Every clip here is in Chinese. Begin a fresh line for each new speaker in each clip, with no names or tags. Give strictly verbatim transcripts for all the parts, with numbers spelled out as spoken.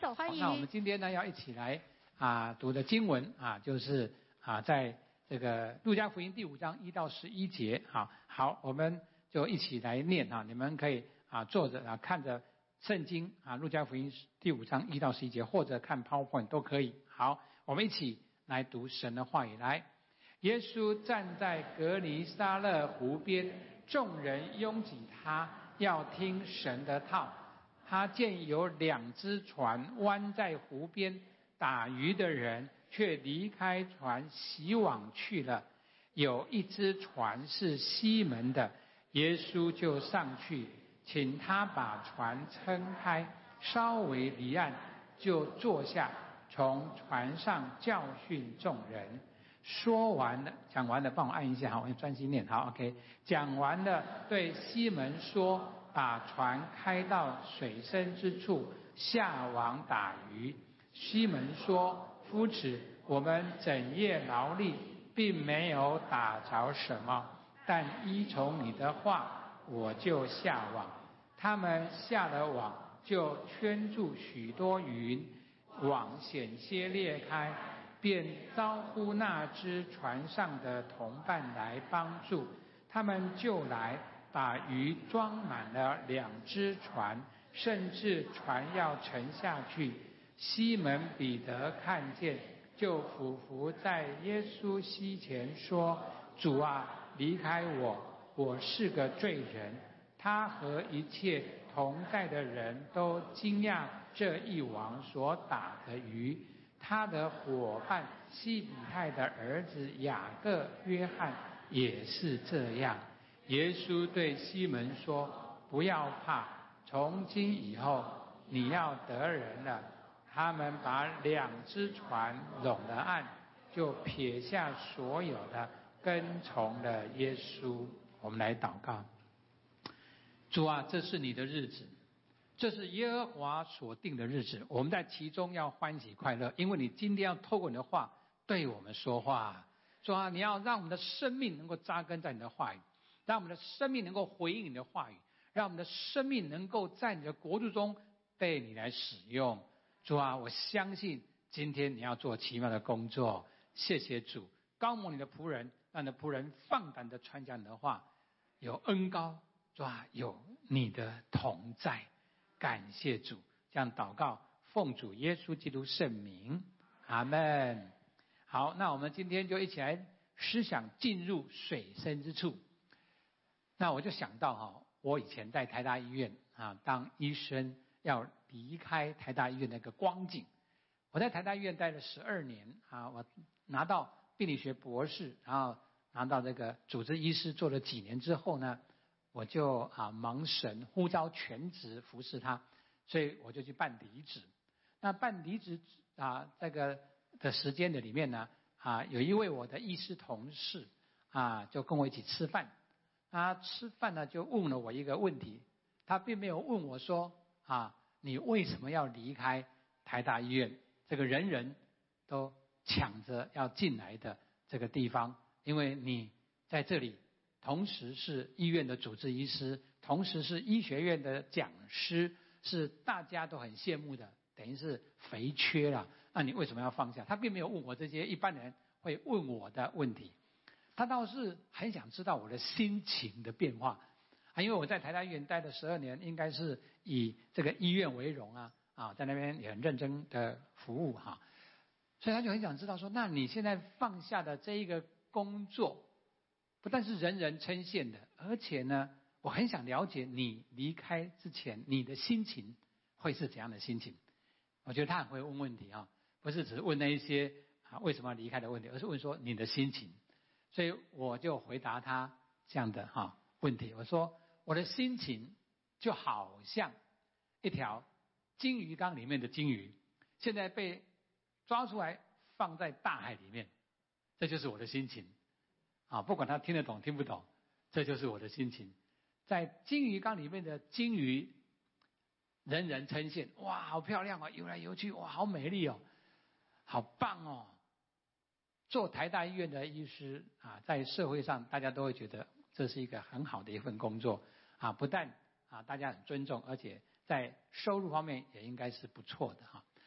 手，欢迎。
那我们今天呢要一起来啊读的经文啊，就是啊在这个路加福音第五章一到十一节。好，好，我们就一起来念啊，你们可以啊坐着啊看着圣经啊，路加福音第五章一到十一节，或者看 PowerPoint 都可以。好，我们一起来读神的话语。来，耶稣站在革尼撒勒湖边，众人拥挤他，要听神的道。他见有两只船弯在湖边，打鱼的人却离开船洗网去了。有一只船是西门的，耶稣就上去，请他把船撑开，稍微离岸，就坐下，从船上教训众人。说完了，讲完了，帮我按一下，好，我专心念。好 ，OK， 讲完了，对西门说，把船开到水深之处，下网打鱼。西门说，夫子，我们整夜劳力，并没有打着什么，但依从你的话，我就下网。他们下了网，就圈住许多鱼，网险些裂开，便招呼那只船上的同伴来帮助。他们就来，把鱼装满了两只船，甚至船要沉下去。西门彼得看见，就俯伏在耶稣膝前说，主啊，离开我，我是个罪人。他和一切同在的人都惊讶这一网所打的鱼。他的伙伴西比泰的儿子雅各、约翰也是这样。耶稣对西门说，不要怕，从今以后你要得人了。他们把两只船拢了岸，就撇下所有的，跟从了耶稣。我们来祷告。主啊，这是你的日子，这是耶和华所定的日子，我们在其中要欢喜快乐，因为你今天要透过你的话对我们说话。主啊，你要让我们的生命能够扎根在你的话语，让我们的生命能够回应你的话语，让我们的生命能够在你的国度中被你来使用。主啊，我相信今天你要做奇妙的工作。谢谢主，高摩你的仆人，让你的仆人放胆的传讲你的话，有恩膏，主啊，有你的同在。感谢主，这样祷告，奉主耶稣基督圣名，阿们。好，那我们今天就一起来思想进入水深之处。那我就想到哈，我以前在台大医院啊当医生，要离开台大医院那个光景。我在台大医院待了十二年啊，我拿到病理学博士，然后拿到这个主治医师，做了几年之后呢，我就啊蒙神呼召全职服侍他，所以我就去办离职。那办离职啊这个的时间的里面呢，啊有一位我的医师同事啊就跟我一起吃饭。他吃饭呢就问了我一个问题，他并没有问我说啊你为什么要离开台大医院这个人人都抢着要进来的这个地方，因为你在这里同时是医院的主治医师，同时是医学院的讲师，是大家都很羡慕的，等于是肥缺了，那你为什么要放下？他并没有问我这些一般人会问我的问题，他倒是很想知道我的心情的变化啊，因为我在台大医院待了十二年，应该是以这个医院为荣啊，啊，在那边也很认真的服务哈，所以他就很想知道说，那你现在放下的这一个工作，不但是人人称羡的，而且呢，我很想了解你离开之前你的心情会是怎样的心情。我觉得他很会问问题啊，不是只是问那一些啊为什么要离开的问题，而是问说你的心情。所以我就回答他这样的哈问题，我说我的心情就好像一条金鱼缸里面的金鱼，现在被抓出来放在大海里面，这就是我的心情啊！不管他听得懂听不懂，这就是我的心情。在金鱼缸里面的金鱼，人人称羡，哇，好漂亮啊，游来游去，哇，好美丽哦，好棒哦。做台大医院的医师啊，在社会上大家都会觉得这是一个很好的一份工作啊，不但啊大家很尊重，而且在收入方面也应该是不错的哈。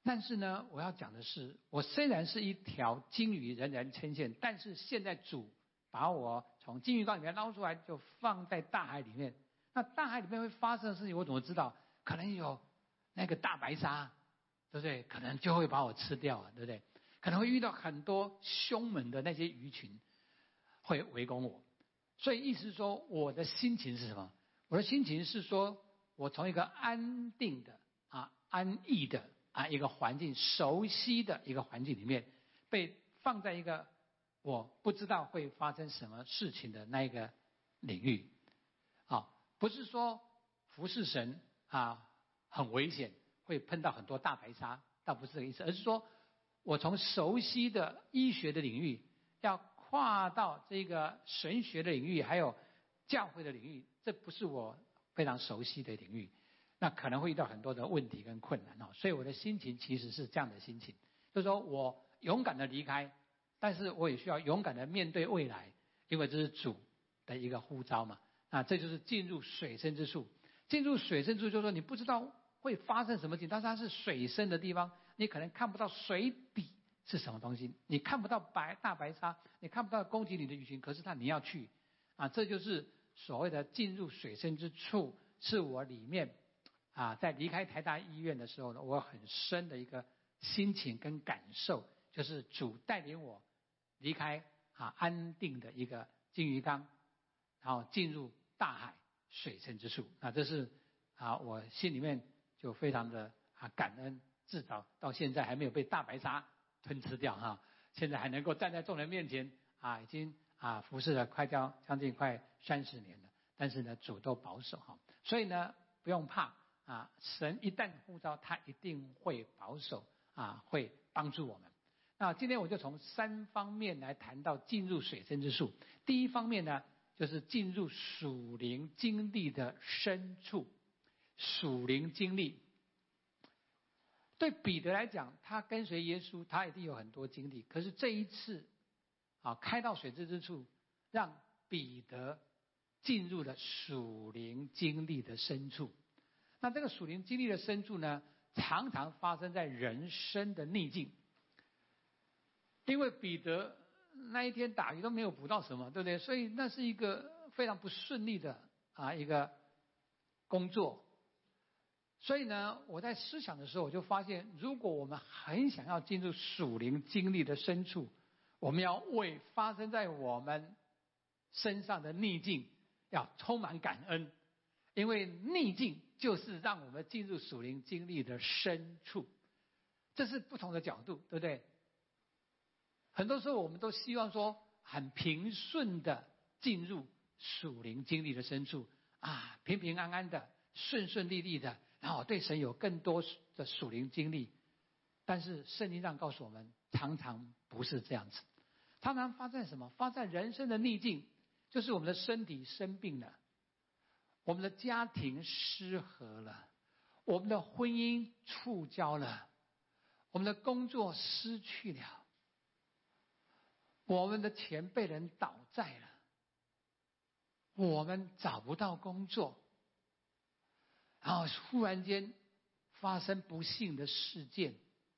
但是呢，我要讲的是，我虽然是一条金鱼，人人称羡，但是现在主把我从金鱼缸里面捞出来，就放在大海里面。那大海里面会发生的事情，我怎么知道？可能有那个大白鲨，对不对？可能就会把我吃掉啊，对不对？可能会遇到很多凶猛的那些鱼群，会围攻我。所以意思是说，我的心情是什么？我的心情是说，我从一个安定的啊、安逸的啊一个环境、熟悉的一个环境里面，被放在一个我不知道会发生什么事情的那一个领域。啊，不是说服侍神啊很危险，会碰到很多大白鲨，倒不是这个意思，而是说我从熟悉的医学的领域，要跨到这个神学的领域，还有教会的领域，这不是我非常熟悉的领域，那可能会遇到很多的问题跟困难哦。所以我的心情其实是这样的心情，就是说我勇敢的离开，但是我也需要勇敢的面对未来，因为这是主的一个呼召嘛。啊，这就是进入水深之处。进入水深之处，就是说你不知道会发生什么情，但是它是水深的地方，你可能看不到水底是什么东西，你看不到白大白鲨，你看不到攻击你的鱼群，可是它你要去啊，这就是所谓的进入水深之处，是我里面啊在离开台大医院的时候呢，我很深的一个心情跟感受，就是主带领我离开啊安定的一个金鱼缸，然后进入大海水深之处。那这是啊我心里面就非常的啊感恩，至少到现在还没有被大白鲨吞吃掉哈，现在还能够站在众人面前啊，已经啊服侍了快将将近快三十年了，但是呢主都保守哈，所以呢不用怕啊，神一旦呼召，他一定会保守啊，会帮助我们。那今天我就从三方面来谈到进入水深之处。第一方面呢，就是进入属灵经历的深处。属灵经历对彼得来讲，他跟随耶稣，他一定有很多经历。可是这一次啊，开到水深之处，让彼得进入了属灵经历的深处。那这个属灵经历的深处呢，常常发生在人生的逆境。因为彼得那一天打鱼都没有捕到什么，对不对？所以那是一个非常不顺利的啊一个工作。所以呢，我在思想的时候，我就发现，如果我们很想要进入属灵经历的深处，我们要为发生在我们身上的逆境要充满感恩，因为逆境就是让我们进入属灵经历的深处。这是不同的角度，对不对？很多时候我们都希望说很平顺的进入属灵经历的深处啊，平平安安的，顺顺利利的，然后对神有更多的属灵经历。但是圣经上告诉我们，常常不是这样子。常常发生什么？发生人生的逆境，就是我们的身体生病了，我们的家庭失和了，我们的婚姻触礁了，我们的工作失去了，我们的钱被人倒债了，我们找不到工作，然后忽然间发生不幸的事件，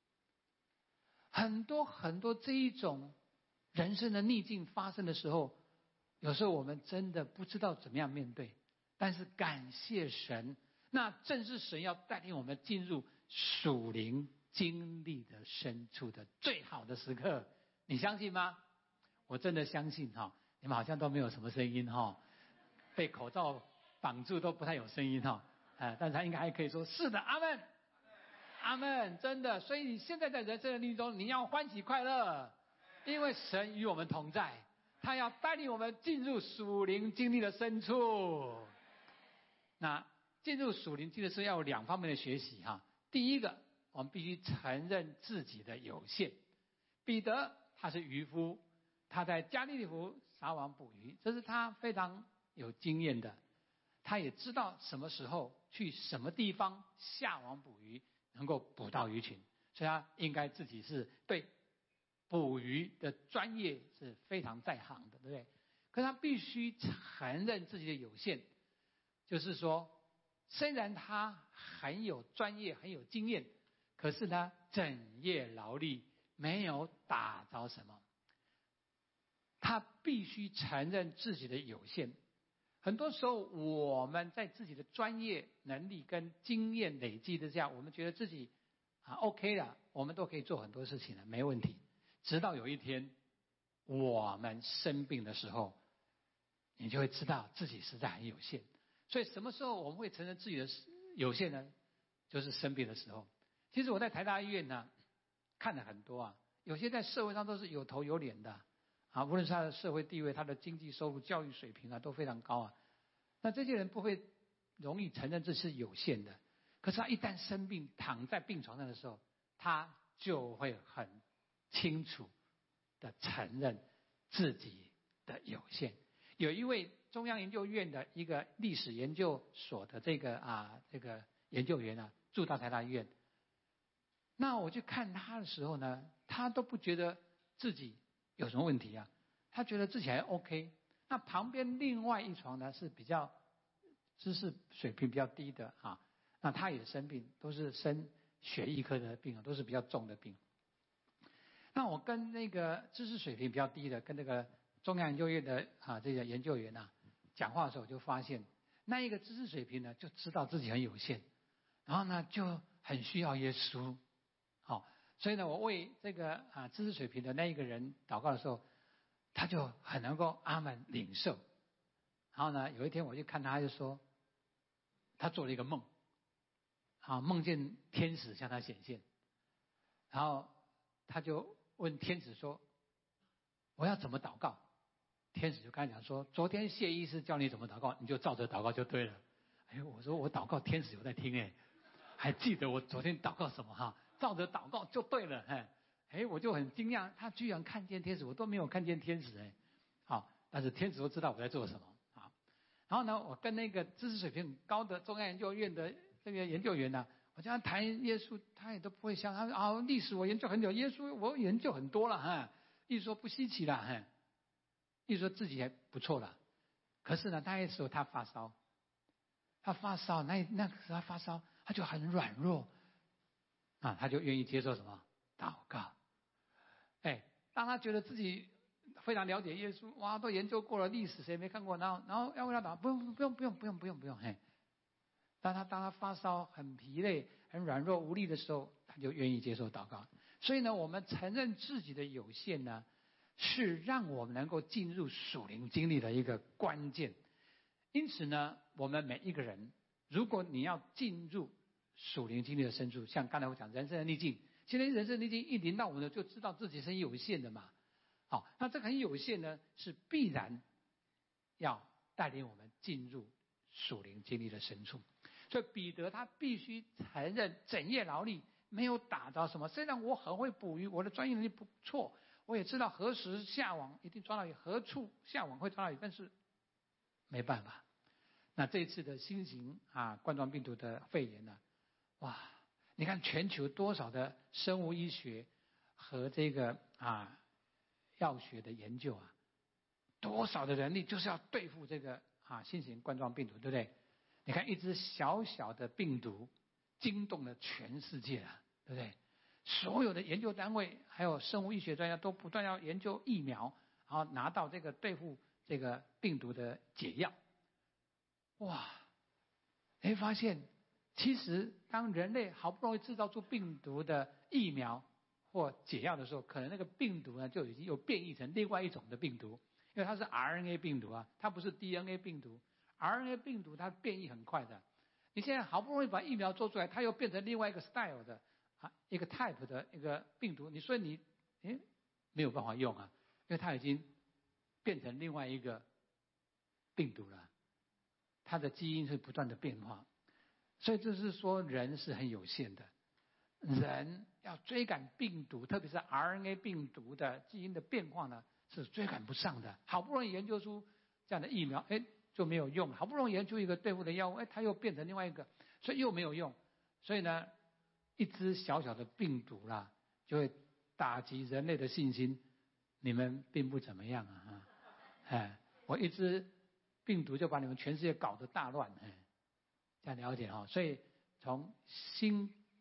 很多很多这一种人生的逆境发生的时候，有时候我们真的不知道怎么样面对。但是感谢神，那正是神要带领我们进入属灵经历的深处的最好的时刻。你相信吗？我真的相信哈，你们好像都没有什么声音哈，被口罩绑住都不太有声音哈，呃，但是他应该还可以说是的，阿们，阿们，真的。所以你现在在人生的逆境中，你要欢喜快乐，因为神与我们同在，他要带领我们进入属灵经历的深处。那进入属灵经历是要有两方面的学习哈。第一个，我们必须承认自己的有限。彼得他是渔夫，他在加利利湖撒网捕鱼，这是他非常有经验的。他也知道什么时候去什么地方下网捕鱼能够捕到鱼群，所以他应该自己是对捕鱼的专业是非常在行的，对不对？可是他必须承认自己的有限，就是说虽然他很有专业很有经验， 可是呢，整夜劳力没有打着什么。他必须承认自己的有限。很多时候我们在自己的专业能力跟经验累积的下，我们觉得自己啊 OK 了，我们都可以做很多事情了，没问题。直到有一天我们生病的时候，你就会知道自己实在很有限。所以什么时候我们会承认自己的有限呢？就是生病的时候。其实我在台大医院呢看了很多啊，有些在社会上都是有头有脸的啊，无论是他的社会地位、他的经济收入、教育水平啊，都非常高啊。那这些人不会容易承认这是有限的，可是他一旦生病躺在病床上的时候，他就会很清楚的承认自己的有限。有一位中央研究院的一个历史研究所的这个啊这个研究员啊，住到台大医院。那我去看他的时候呢，他都不觉得自己有什么问题啊，他觉得自己还 OK。那旁边另外一床呢是比较知识水平比较低的啊，那他也生病，都是生血液科的病啊，都是比较重的病。那我跟那个知识水平比较低的，跟那个中央研究院的啊这个研究员啊讲话的时候，我就发现那一个知识水平呢就知道自己很有限，然后呢就很需要耶稣。好，所以呢，我为这个啊知识水平的那一个人祷告的时候，他就很能够阿们领受。然后呢，有一天我就看他，他就说，他做了一个梦，啊，梦见天使向他显现，然后他就问天使说：“我要怎么祷告？”天使就跟他讲说：“昨天谢医师教你怎么祷告，你就照着祷告就对了。”哎，我说我祷告，天使有在听哎，还记得我昨天祷告什么哈？照着祷告就对了，哎，哎，我就很惊讶，他居然看见天使，我都没有看见天使，哎，好，但是天使都知道我在做什么，好，然后呢，我跟那个知识水平很高的中央研究院的这个研究员呢，我叫他谈耶稣，他也都不会像他说啊，历史我研究很久，耶稣我研究很多了，哈，意思说不稀奇了，哈，意思说自己还不错了，可是呢，那时候他发烧，他发烧，那那个时候他发烧，他就很软弱。啊，他就愿意接受什么祷告？哎，当他觉得自己非常了解耶稣，哇，都研究过了历史，谁没看过？然后，然后要为他祷告，不用，不用，不用，不用，不用，不用，嘿。当他当他发烧、很疲累、很软弱无力的时候，他就愿意接受祷告。所以呢，我们承认自己的有限呢，是让我们能够进入属灵经历的一个关键。因此呢，我们每一个人，如果你要进入属灵经历的深处，像刚才我讲人生的逆境，其实人生的逆境一临到我们呢，就知道自己是很有限的嘛。好，那这个很有限呢，是必然要带领我们进入属灵经历的深处。所以彼得他必须承认整夜劳力没有打着什么。虽然我很会捕鱼，我的专业能力不错，我也知道何时下网一定抓到鱼，何处下网会抓到鱼，但是没办法。那这一次的新型啊冠状病毒的肺炎呢、啊，哇，你看全球多少的生物医学和这个啊药学的研究啊，多少的人力就是要对付这个啊新型冠状病毒，对不对？你看一只小小的病毒惊动了全世界啊，对不对？所有的研究单位还有生物医学专家都不断要研究疫苗，然后拿到这个对付这个病毒的解药。哇，你会发现其实当人类好不容易制造出病毒的疫苗或解药的时候，可能那个病毒呢就已经又变异成另外一种的病毒，因为它是 R N A 病毒啊，它不是 D N A 病毒。R N A 病毒它变异很快的，你现在好不容易把疫苗做出来，它又变成另外一个 style 的啊一个 type 的一个病毒，你说你诶没有办法用啊，因为它已经变成另外一个病毒了，它的基因是不断的变化，所以就是说人是很有限的，人要追赶病毒，特别是 R N A 病毒的基因的变化呢，是追赶不上的。好不容易研究出这样的疫苗，诶就没有用，好不容易研究一个对付的药物，哎，它又变成另外一个，所以又没有用。所以呢，一只小小的病毒啦，就会打击人类的信心。你们并不怎么样啊，哎，我一只病毒就把你们全世界搞得大乱，哎，这样了解哈。所以从新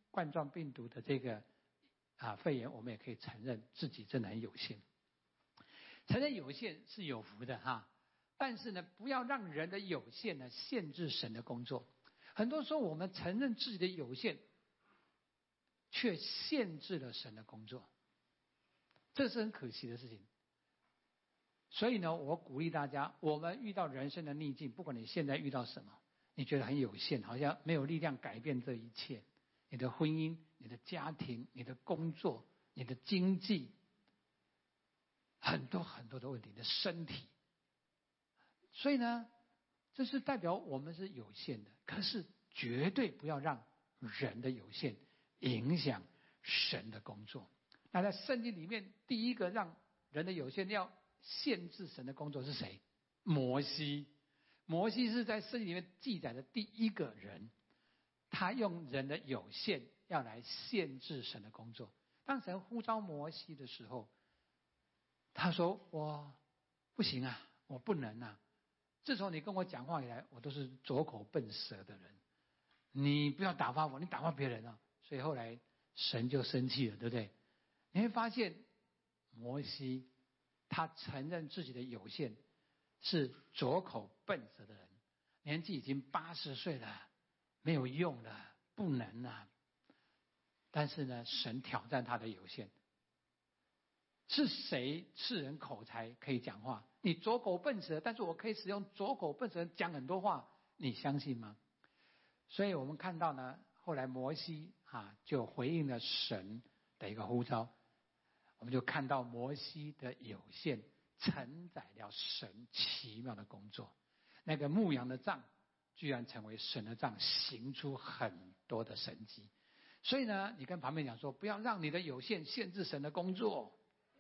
冠状病毒的这个啊肺炎，我们也可以承认自己真的很有限。承认有限是有福的哈，但是呢，不要让人的有限呢限制神的工作。很多时候我们承认自己的有限，却限制了神的工作，这是很可惜的事情。所以呢，我鼓励大家，我们遇到人生的逆境，不管你现在遇到什么，你觉得很有限，好像没有力量改变这一切，你的婚姻、你的家庭、你的工作、你的经济，很多很多的问题，你的身体。所以呢，这是代表我们是有限的，可是绝对不要让人的有限影响神的工作。那在圣经里面，第一个让人的有限要限制神的工作是谁？摩西。摩西是在圣经里面记载的第一个人，他用人的有限要来限制神的工作。当神呼召摩西的时候，他说：我不行啊，我不能啊，自从你跟我讲话以来，我都是拙口笨舌的人，你不要打发我，你打发别人啊。所以后来神就生气了，对不对？你会发现摩西他承认自己的有限，是拙口笨舌的人，年纪已经八十岁了，没有用了，不能啊。但是呢，神挑战他的有限。是谁赐人口才可以讲话？你拙口笨舌，但是我可以使用拙口笨舌讲很多话，你相信吗？所以我们看到呢，后来摩西啊就回应了神的一个呼召，我们就看到摩西的有限承载了神奇妙的工作。那个牧羊的杖居然成为神的杖，行出很多的神迹。所以呢，你跟旁边讲说，不要让你的有限限制神的工作。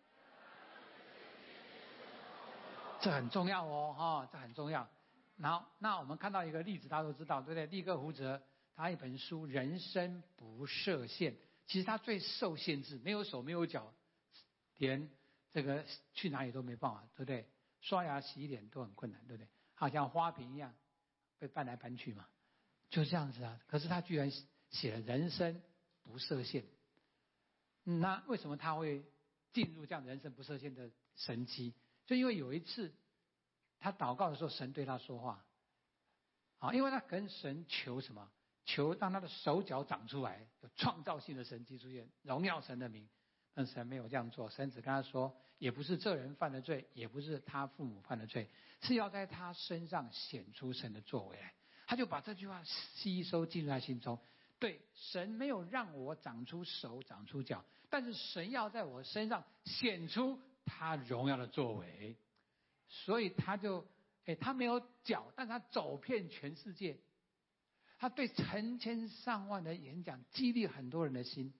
这很重要哦，哈，这很重要。然后，那我们看到一个例子，大家都知道，对不对？利各胡哲他一本书《人生不设限》，其实他最受限制，没有手没有脚，连这个去哪里都没办法，对不对？刷牙洗脸都很困难，对不对？好像花瓶一样被搬来搬去嘛，就这样子啊。可是他居然写了《人生不设限》，那为什么他会进入这样人生不设限的神迹？就因为有一次他祷告的时候，神对他说话啊，因为他跟神求什么？求让他的手脚长出来，有创造性的神迹出现，荣耀神的名。但神没有这样做，神只跟他说，也不是这人犯的罪，也不是他父母犯的罪，是要在他身上显出神的作为来。他就把这句话吸收进入他心中。对，神没有让我长出手长出脚，但是神要在我身上显出他荣耀的作为，所以他就，哎，他没有脚，但他走遍全世界，他对成千上万的演讲，激励很多人的心。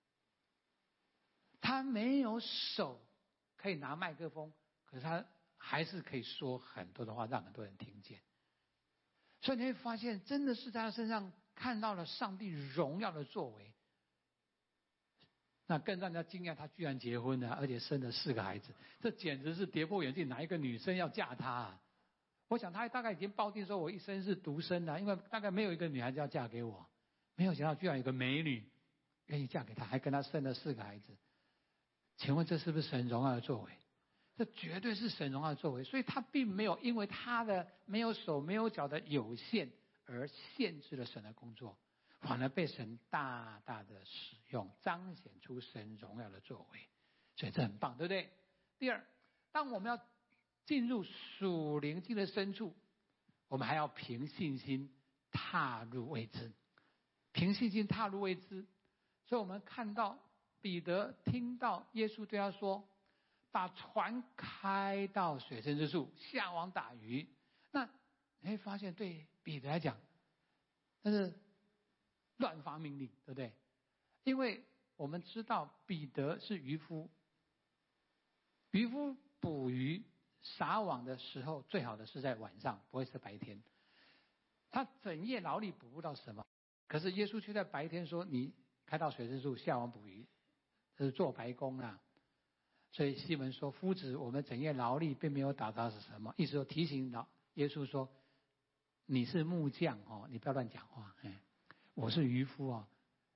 他没有手可以拿麦克风，可是他还是可以说很多的话，让很多人听见。所以你会发现，真的是在他身上看到了上帝荣耀的作为。那更让人家惊讶，他居然结婚了，而且生了四个孩子，这简直是跌破眼镜，哪一个女生要嫁他啊？我想他大概已经抱定说，我一生是独生的，因为大概没有一个女孩子要嫁给我。没有想到居然有个美女愿意嫁给他，还跟他生了四个孩子。请问这是不是神荣耀的作为？这绝对是神荣耀的作为。所以他并没有因为他的没有手没有脚的有限而限制了神的工作，反而被神大大的使用，彰显出神荣耀的作为。所以这很棒，对不对？第二，当我们要进入属灵境的深处，我们还要凭信心踏入未知。凭信心踏入未知。所以我们看到彼得听到耶稣对他说，把船开到水深之处，下网打鱼。那你会发现，对彼得来讲，那是乱发命令，对不对？因为我们知道彼得是渔夫，渔夫捕鱼撒网的时候，最好的是在晚上，不会是白天。他整夜劳力捕不到什么，可是耶稣却在白天说，你开到水深处下网捕鱼，这是做白工啊。所以西门说，夫子，我们整夜劳力并没有打着是什么，意思说提醒老耶稣说，你是木匠哦，你不要乱讲话，哎，我是渔夫哦，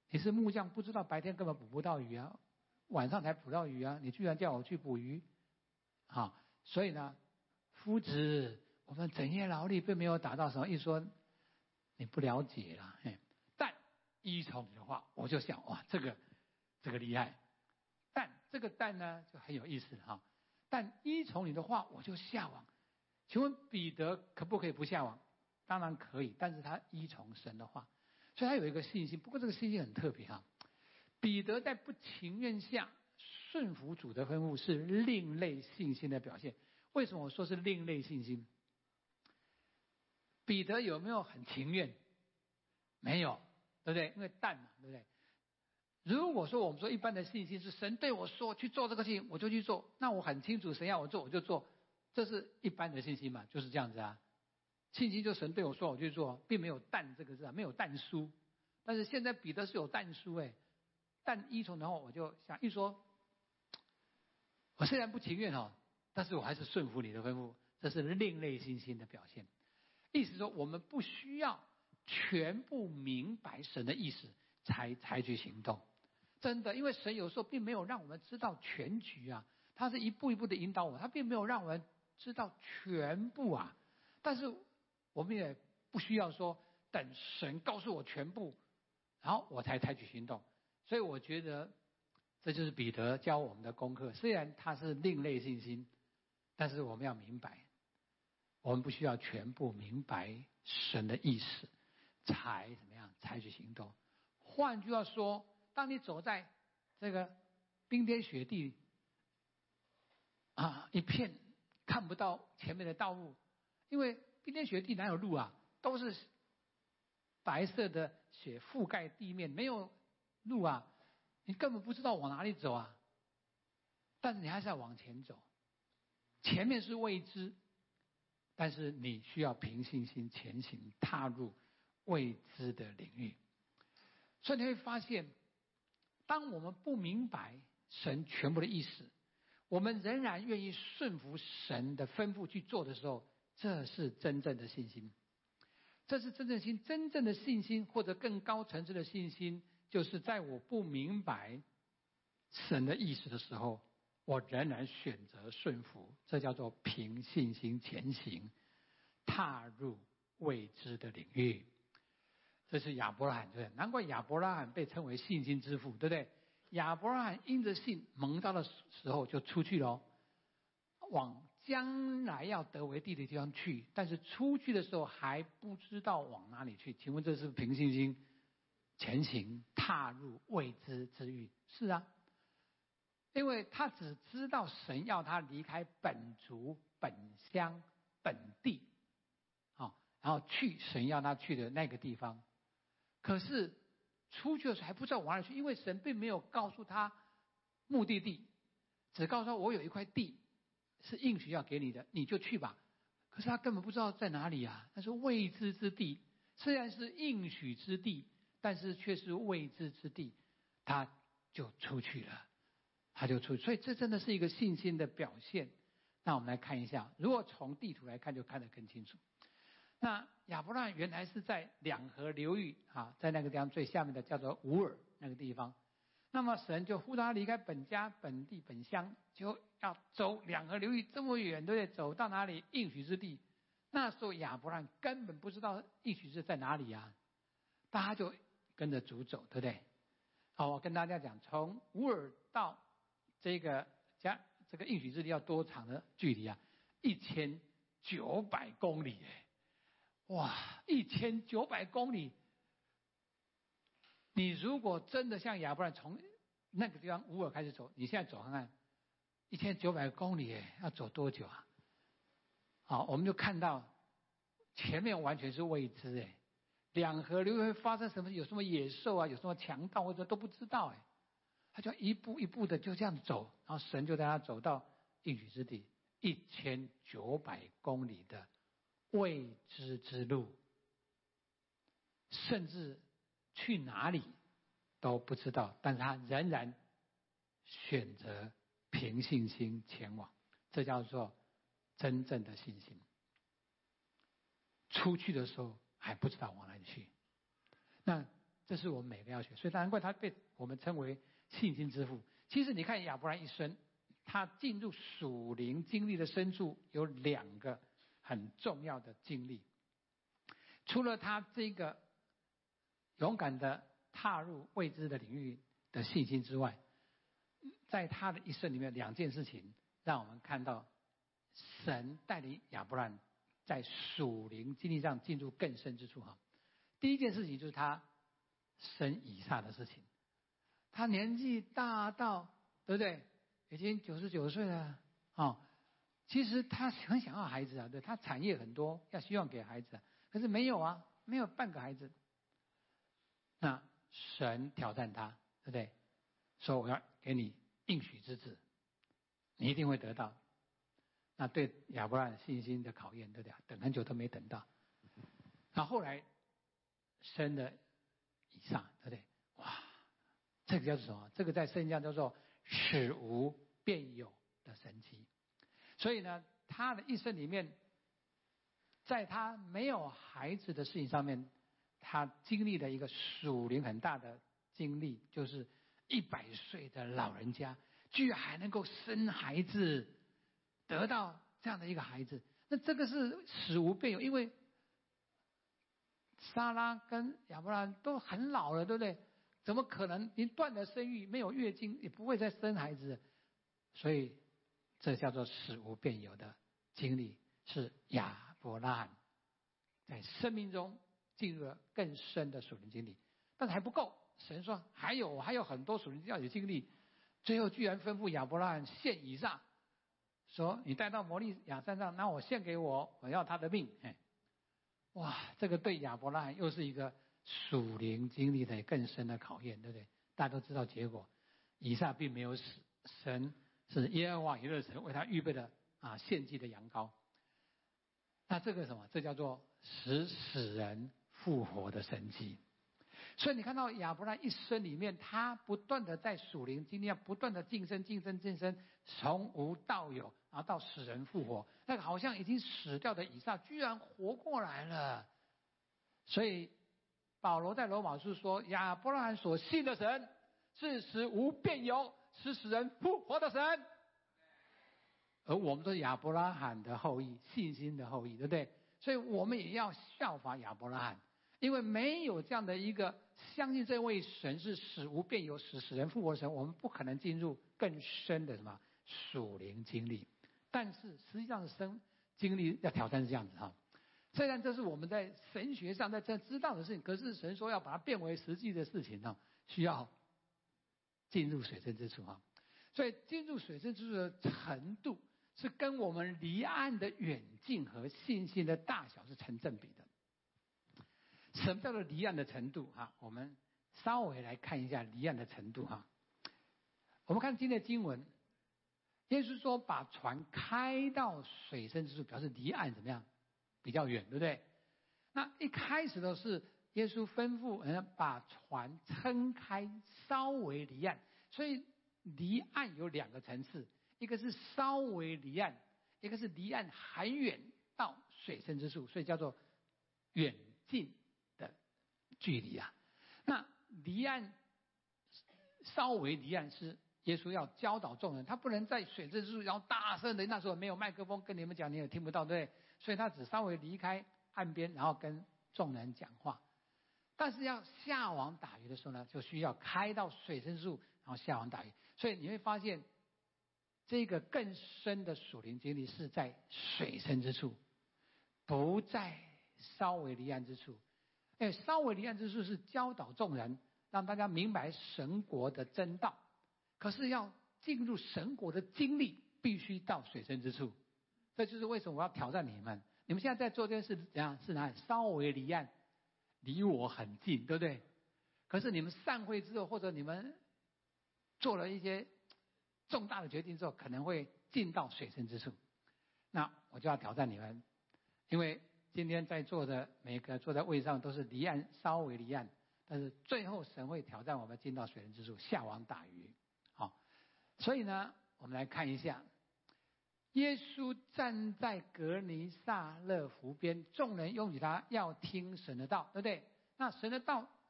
你是木匠，不知道白天根本捕不到鱼啊，晚上才捕到鱼啊，你居然叫我去捕鱼，啊，所以呢，夫子，我们整夜劳力并没有达到什么，一说你不了解了，嘿，但依从你的话，我就想哇，这个这个厉害，但这个但呢就很有意思哈，但依从你的话，我就下网。请问彼得可不可以不下网？当然可以，但是他依从神的话，所以他有一个信心。不过这个信心很特别哈，彼得在不情愿下顺服主的吩咐，是另类信心的表现。为什么我说是另类信心？彼得有没有很情愿？没有，对不对？因为但嘛，对不对？如果说我们说一般的信心是神对我说去做这个事情，我就去做，那我很清楚神要我做，我就做，这是一般的信心嘛，就是这样子啊。信心就神对我说我去做，并没有但这个字啊，没有但书。但是现在彼得是有但书哎，但依从的话，我就想一说，我虽然不情愿哦，但是我还是顺服你的吩咐，这是另类信心的表现。意思说，我们不需要全部明白神的意思才采取行动。真的，因为神有时候并没有让我们知道全局啊，他是一步一步的引导我，他并没有让我们知道全部啊。但是我们也不需要说等神告诉我全部，然后我才采取行动。所以我觉得这就是彼得教我们的功课。虽然他是另类信心，但是我们要明白，我们不需要全部明白神的意思才怎么样采取行动。换句话说，当你走在这个冰天雪地啊，一片看不到前面的道路，因为冰天雪地哪有路啊？都是白色的雪覆盖地面，没有路啊，你根本不知道往哪里走啊。但是你还是要往前走，前面是未知，但是你需要凭信心前行，踏入未知的领域。所以你会发现，当我们不明白神全部的意思，我们仍然愿意顺服神的吩咐去做的时候，这是真正的信心。这是真正信，真正的信心，或者更高层次的信心，就是在我不明白神的意思的时候，我仍然选择顺服，这叫做凭信心前行，踏入未知的领域。这是亚伯拉罕，对不对？难怪亚伯拉罕被称为信心之父，对不对？亚伯拉罕因着信蒙召的时候就出去了，往将来要得为地的地方去，但是出去的时候还不知道往哪里去。请问这是凭信心前行，踏入未知之域？是啊，因为他只知道神要他离开本族、本乡、本地，啊，然后去神要他去的那个地方。可是出去的时候还不知道往哪里去，因为神并没有告诉他目的地，只告诉他我有一块地是应许要给你的，你就去吧。可是他根本不知道在哪里啊，那是未知之地。虽然是应许之地，但是却是未知之地，他就出去了，他就出去。所以这真的是一个信心的表现。那我们来看一下，如果从地图来看，就看得更清楚。那亚伯拉罕原来是在两河流域啊，在那个地方最下面的叫做乌尔那个地方。那么神就呼他离开本家、本地、本乡，就要走两河流域这么远，对不对？走到哪里？应许之地。那时候亚伯拉罕根本不知道应许之地在哪里啊，大家就跟着主走，对不对？好，我跟大家讲，从乌尔到这个家这个应许之地要多长的距离啊？一千九百公里哎！哇，一千九百公里！你如果真的像亚伯拉罕从那个地方乌尔开始走，你现在走看看，一千九百公里耶，要走多久啊？好，我们就看到前面完全是未知哎，两河流域会发生什么？有什么野兽啊？有什么强盗或者都不知道哎，他就一步一步的就这样走，然后神就带他走到应许之地，一千九百公里的未知之路，甚至去哪里都不知道，但是他仍然选择凭信心前往，这叫做真正的信心。出去的时候还不知道往哪里去。那这是我们每个要学，所以难怪他被我们称为信心之父。其实你看亚伯兰一生，他进入属灵经历的深处有两个很重要的经历。除了他这个勇敢的踏入未知的领域的信心之外，在他的一生里面，两件事情让我们看到神带领亚伯兰在属灵经历上进入更深之处哈。第一件事情就是他生以撒的事情。他年纪大到，对不对？已经九十九岁了，哦，其实他很想要孩子啊，对，他产业很多，要希望给孩子，可是没有啊，没有半个孩子。那神挑战他，对不对？说我要给你应许之子，你一定会得到。那对亚伯兰信心的考验，对不对？等很久都没等到。然后后来生了以撒，对不对？哇，这个叫做什么？这个在圣经上叫做使无变有的神迹。所以呢，他的一生里面，在他没有孩子的事情上面，他经历了一个属灵很大的经历，就是一百岁的老人家居然还能够生孩子，得到这样的一个孩子。那这个是使无变有，因为撒拉跟亚伯兰都很老了，对不对？怎么可能？您断了生育，没有月经，也不会再生孩子。所以这叫做使无变有的经历，是亚伯拉罕在生命中进入了更深的属灵经历。但是还不够，神说还有还有很多属灵要有经历。最后居然吩咐亚伯拉罕献以撒，说你带到摩利亚山上，那我献给我，我要他的命。嘿，哇，这个对亚伯拉罕又是一个属灵经历的更深的考验，对不对？大家都知道结果，以撒并没有死，神是耶和华以勒神为他预备的啊献祭的羊羔。那这个什么？这叫做使死人复活的神迹。所以你看到亚伯兰一生里面，他不断的在属灵经历，不断的晋升、晋升、晋升，从无到有，然后到使人复活。那个好像已经死掉的以撒，居然活过来了。所以保罗在罗马书说，亚伯拉罕所信的神是使无变有，使使人复活的神。而我们都是亚伯拉罕的后裔，信心的后裔，对不对？所以我们也要效法亚伯拉罕。因为没有这样的一个相信这位神是使无变有、使使人复活的神，我们不可能进入更深的什么属灵经历。但是实际上的生经历要挑战是这样子哈。虽然这是我们在神学上在这知道的事情，可是神说要把它变为实际的事情呢，需要进入水深之处哈。所以进入水深之处的程度是跟我们离岸的远近和信心的大小是成正比的。什么叫做离岸的程度哈？我们稍微来看一下离岸的程度哈。我们看今天的经文，耶稣说把船开到水深之处，表示离岸怎么样？比较远，对不对？那一开始的是耶稣吩咐人把船撑开，稍微离岸。所以离岸有两个层次，一个是稍微离岸，一个是离岸很远到水深之处，所以叫做远近距离啊。那离岸稍微离岸是耶稣要教导众人，他不能在水深之处然后大声的，那时候没有麦克风跟你们讲，你也听不到，对不对？所以他只稍微离开岸边，然后跟众人讲话。但是要下网打鱼的时候呢，就需要开到水深之处，然后下网打鱼。所以你会发现，这个更深的属灵经历是在水深之处，不在稍微离岸之处。哎，稍微离岸之处是教导众人，让大家明白神国的真道。可是要进入神国的经历，必须到水深之处。这就是为什么我要挑战你们。你们现在在做这件事怎样？是哪里？稍微离岸，离我很近，对不对？可是你们散会之后，或者你们做了一些重大的决定之后，可能会进到水深之处。那我就要挑战你们，因为今天在座的每个坐在位上都是离岸，稍微离岸，但是最后神会挑战我们进到水深之处，下网打鱼。好，所以呢，我们来看一下，耶稣站在格尼撒勒湖边，众人拥挤他，要听神的道，对不对？那神的道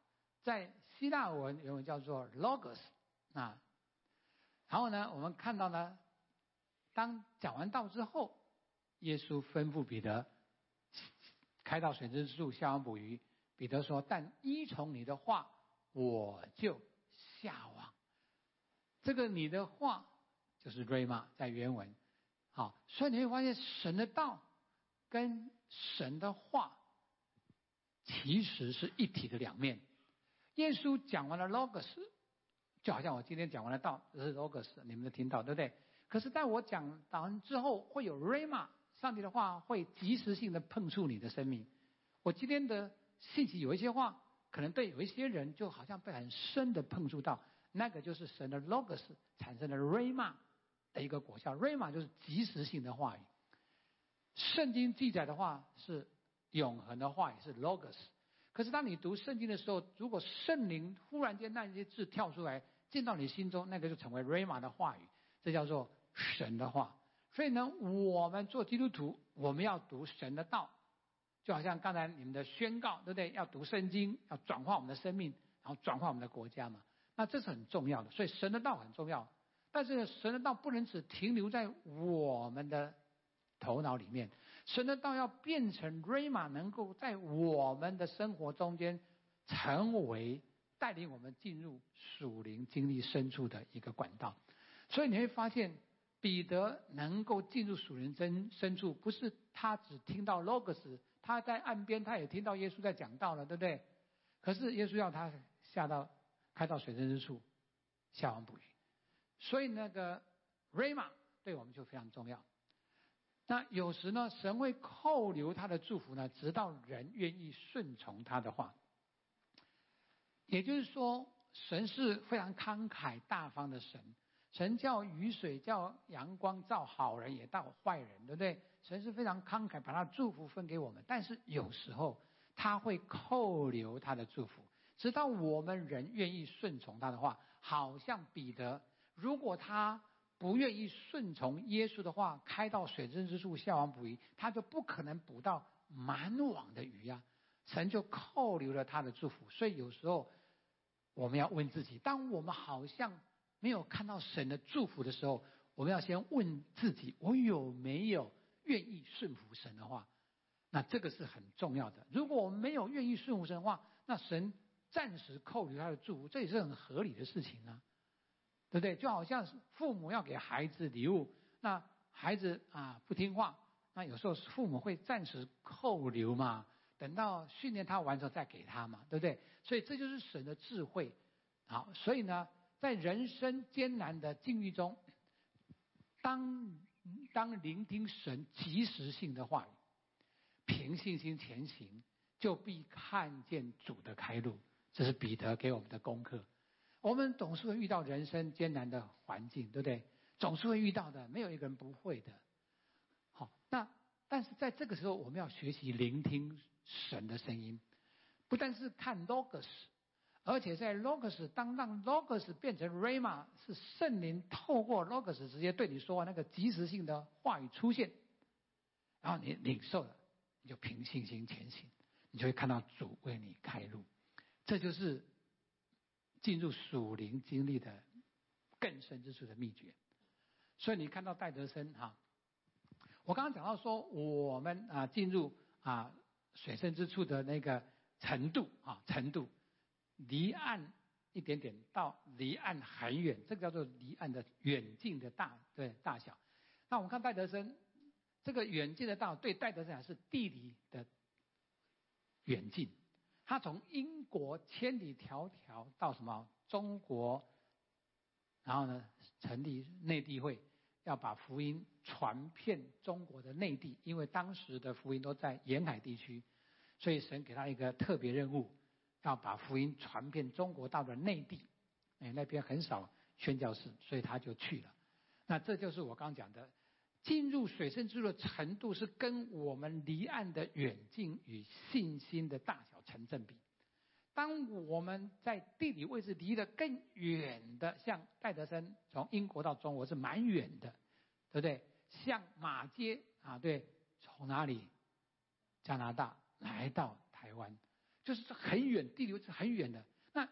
在希腊文原文叫做 logos 啊。然后呢，我们看到呢，当讲完道之后，耶稣吩咐彼得开到水之处下网捕鱼。彼得说：“但依从你的话，我就下网。”这个你的话就是 Rhema 在原文。好，所以你会发现神的道跟神的话其实是一体的两面。耶稣讲完了 Logos， 就好像我今天讲完了道，这是 Logos， 你们都听到，对不对？可是在我讲完之后，会有 Rhema， 上帝的话会及时性的碰触你的生命。我今天的信息有一些话，可能对有一些人就好像被很深的碰触到，那个就是神的 Logos 产生的 Rhema 的一个果效。Rhema 就是及时性的话语。圣经记载的话是永恒的话语，是 Logos。可是当你读圣经的时候，如果圣灵忽然间那些字跳出来进到你心中，那个就成为 Rhema 的话语，这叫做神的话。所以呢，我们做基督徒，我们要读神的道，就好像刚才你们的宣告，对不对？要读圣经，要转化我们的生命，然后转化我们的国家嘛。那这是很重要的，所以神的道很重要。但是神的道不能只停留在我们的头脑里面，神的道要变成 Rhema， 能够在我们的生活中间成为带领我们进入属灵经历深处的一个管道。所以你会发现彼得能够进入属灵真深处，不是他只听到 Logos， 他在岸边他也听到耶稣在讲道了，对不对？可是耶稣要他下到开到水深之处下网捕鱼，所以那个 Rhema 对我们就非常重要。那有时呢，神会扣留他的祝福呢，直到人愿意顺从他的话。也就是说，神是非常慷慨大方的神。神叫雨水，叫阳光照好人也照坏人，对不对？神是非常慷慨，把他的祝福分给我们。但是有时候他会扣留他的祝福，直到我们人愿意顺从他的话。好像彼得，如果他不愿意顺从耶稣的话，开到水深之处下网捕鱼，他就不可能捕到满网的鱼啊！神就扣留了他的祝福。所以有时候我们要问自己，当我们好像没有看到神的祝福的时候，我们要先问自己，我有没有愿意顺服神的话？那这个是很重要的。如果我们没有愿意顺服神的话，那神暂时扣留他的祝福，这也是很合理的事情啊。对不对？就好像父母要给孩子礼物，那孩子啊不听话，那有时候父母会暂时扣留嘛，等到训练他完之后再给他嘛，对不对？所以这就是神的智慧。好，所以呢，在人生艰难的境遇中，当当聆听神及时性的话语，凭信心前行，就必看见主的开路。这是彼得给我们的功课。我们总是会遇到人生艰难的环境，对不对？总是会遇到的，没有一个人不会的。好，那但是在这个时候，我们要学习聆听神的声音，不但是看 Logos， 而且在 Logos 当让 Logos 变成 Rhema， 是圣灵透过 Logos 直接对你说话，那个即时性的话语出现，然后你领受了，你就凭信心前行，你就会看到主为你开路。这就是进入属灵经历的更深之处的秘诀。所以你看到戴德生哈，我刚刚讲到说我们啊进入啊水深之处的那个程度啊程度，离岸一点点到离岸很远，这个叫做离岸的远近的大对大小。那我们看戴德生这个远近的大小，对戴德生来是地理的远近。他从英国千里迢迢到什么中国，然后呢成立内地会，要把福音传遍中国的内地，因为当时的福音都在沿海地区，所以神给他一个特别任务，要把福音传遍中国到了内地。哎，那边很少宣教士，所以他就去了。那这就是我刚讲的，进入水深之处的程度是跟我们离岸的远近与信心的大小成正比。当我们在地理位置离得更远的，像戴德生从英国到中国是蛮远的，对不对？像马偕啊，对，从哪里？加拿大来到台湾，就是很远，地理位置很远的。那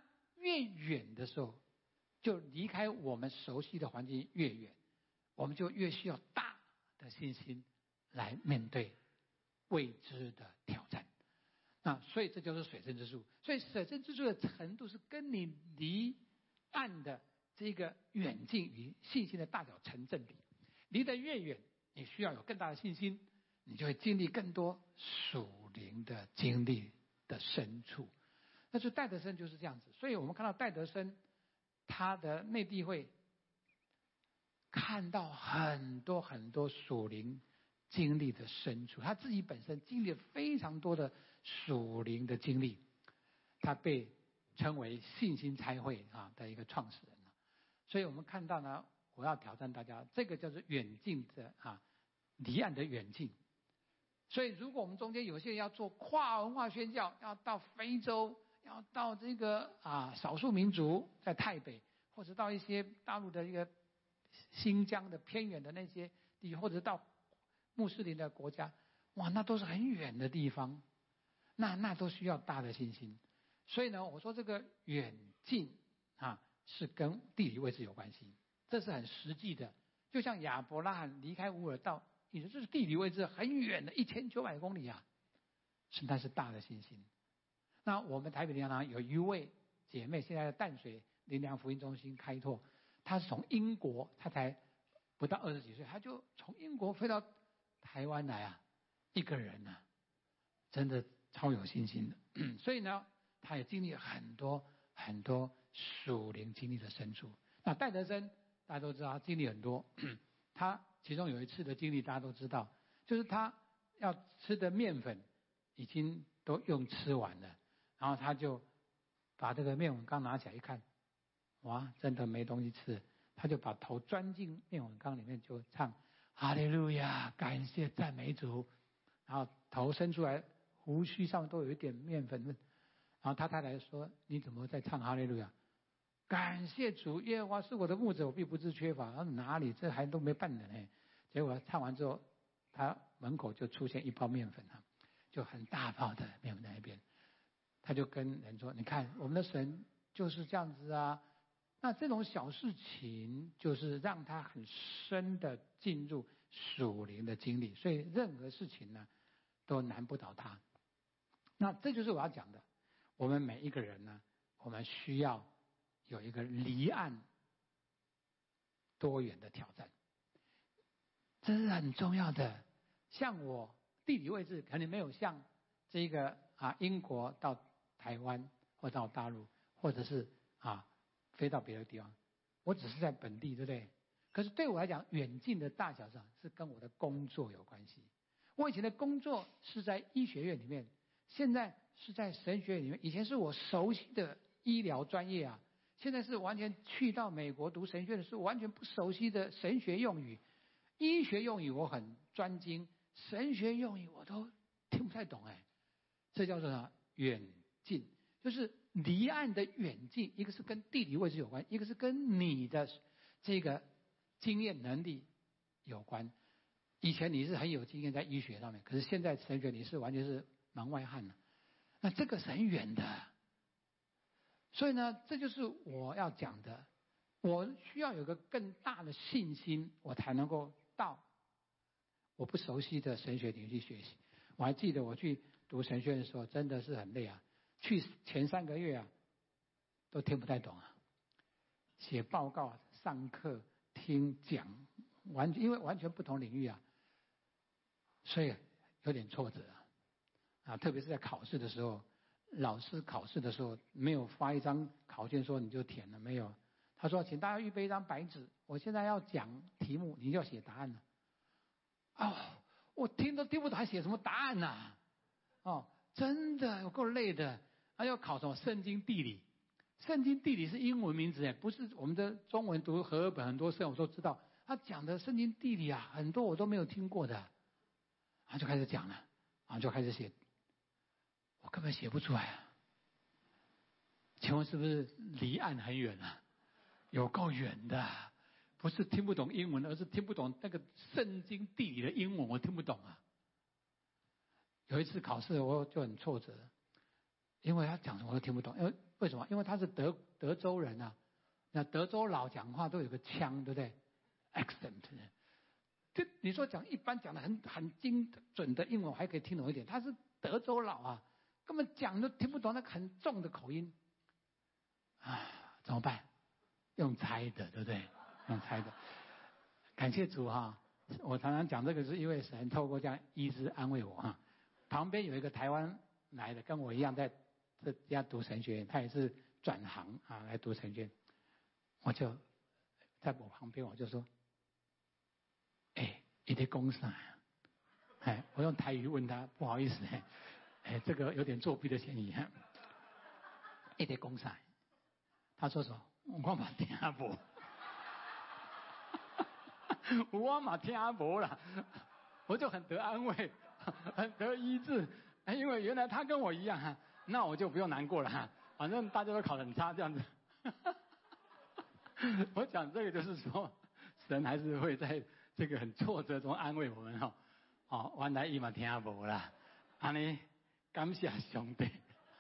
越远的时候，就离开我们熟悉的环境越远，我们就越需要大的信心来面对未知的挑战。那所以这就是水深之处。所以水深之处的程度是跟你离岸的这个远近与信心的大小成正比。离得越远，你需要有更大的信心，你就会经历更多属灵的经历的深处。那就戴德生就是这样子。所以我们看到戴德生他的内地会看到很多很多属灵经历的深处，他自己本身经历了非常多的属灵的经历，他被称为信心差会啊的一个创始人。所以我们看到呢，我要挑战大家，这个叫做远近的啊离岸的远近。所以如果我们中间有些人要做跨文化宣教，要到非洲，要到这个啊少数民族在泰北，或者到一些大陆的一个新疆的偏远的那些地区，或者到穆斯林的国家，哇，那都是很远的地方，那那都需要大的信心。所以呢，我说这个远近啊是跟地理位置有关系，这是很实际的。就像亚伯拉罕离开乌尔到，也就是地理位置很远的一千九百公里啊，是那是大的信心。那我们台北灵粮有一位姐妹，现在在淡水灵粮福音中心开拓，她是从英国，她才不到二十几岁，她就从英国飞到台湾来啊，一个人啊，真的超有信心的。所以呢，她也经历了很多很多属灵经历的深处。那戴德生大家都知道，他经历很多，他其中有一次的经历大家都知道，就是他要吃的面粉已经都用吃完了，然后他就把这个面粉缸拿起来一看，哇，真的没东西吃，他就把头钻进面粉缸里面就唱哈利路亚，感谢赞美主，然后头伸出来，胡须上都有一点面粉，然后他太太说，你怎么在唱哈利路亚？感谢主，耶和华是我的牧者，我必不致缺乏。他说哪里，这还都没半呢呢。结果唱完之后，他门口就出现一包面粉啊，就很大包的面粉在那边。他就跟人说：“你看，我们的神就是这样子啊。”那这种小事情，就是让他很深的进入属灵的经历，所以任何事情呢，都难不倒他。那这就是我要讲的，我们每一个人呢，我们需要有一个离岸多远的挑战，这是很重要的。像我地理位置可能没有像这个啊英国到台湾或到大陆，或者是啊飞到别的地方，我只是在本地，对不对？可是对我来讲，远近的大小上是跟我的工作有关系。我以前的工作是在医学院里面，现在是在神学院里面。以前是我熟悉的医疗专业啊，现在是完全去到美国读神学院的是完全不熟悉的神学用语。医学用语我很专精，神学用语我都听不太懂哎。这叫做什么？远近，就是离岸的远近，一个是跟地理位置有关，一个是跟你的这个经验能力有关。以前你是很有经验在医学上面，可是现在神学你是完全是门外汉了，那这个是很远的。所以呢，这就是我要讲的，我需要有个更大的信心，我才能够到我不熟悉的神学领域去学习。我还记得我去读神学院的时候，真的是很累啊，去前三个月啊，都听不太懂啊，写报告、上课、听讲，完因为完全不同领域啊，所以有点挫折啊，啊，特别是在考试的时候，老师考试的时候没有发一张考卷说你就填了，没有，他说请大家预备一张白纸，我现在要讲题目，你就要写答案了。哦，我听都听不懂，还写什么答案呐、啊？哦，真的有够累的。还要考什么圣经地理？圣经地理是英文名字哎，不是我们的中文读和合本很多圣我都知道，他讲的圣经地理啊，很多我都没有听过的。他就开始讲了，然后就开始写，我根本写不出来啊。请问是不是离岸很远啊？有够远的，不是听不懂英文，而是听不懂那个圣经地理的英文，我听不懂啊。有一次考试我就很挫折， 因为他讲什么我都听不懂，因为为什么？因为他是德德州人啊，那德州佬讲话都有个腔，对不对 ？accent。这你说讲一般讲的很很精准的英文，我还可以听懂一点。他是德州佬啊，根本讲都听不懂那个很重的口音啊，怎么办？用猜的，对不对？用猜的。感谢主哈、啊，我常常讲这个是因为神透过这样医治安慰我哈、啊。旁边有一个台湾来的，跟我一样在这家读神学院，他也是转行啊来读神学院，我就在我旁边我就说。哎，你在讲啥？哎，我用台语问他，不好意思，哎，哎，这个有点作弊的嫌疑。你在讲啥？他说什么？我嘛听无，我嘛听无啦，我就很得安慰，很得医治，因为原来他跟我一样，那我就不用难过了，反正大家都考得很差，这样子。我讲这个就是说，神还是会在这个很挫折中安慰我们哈。哦，原来伊嘛听无啦，安尼感谢上帝。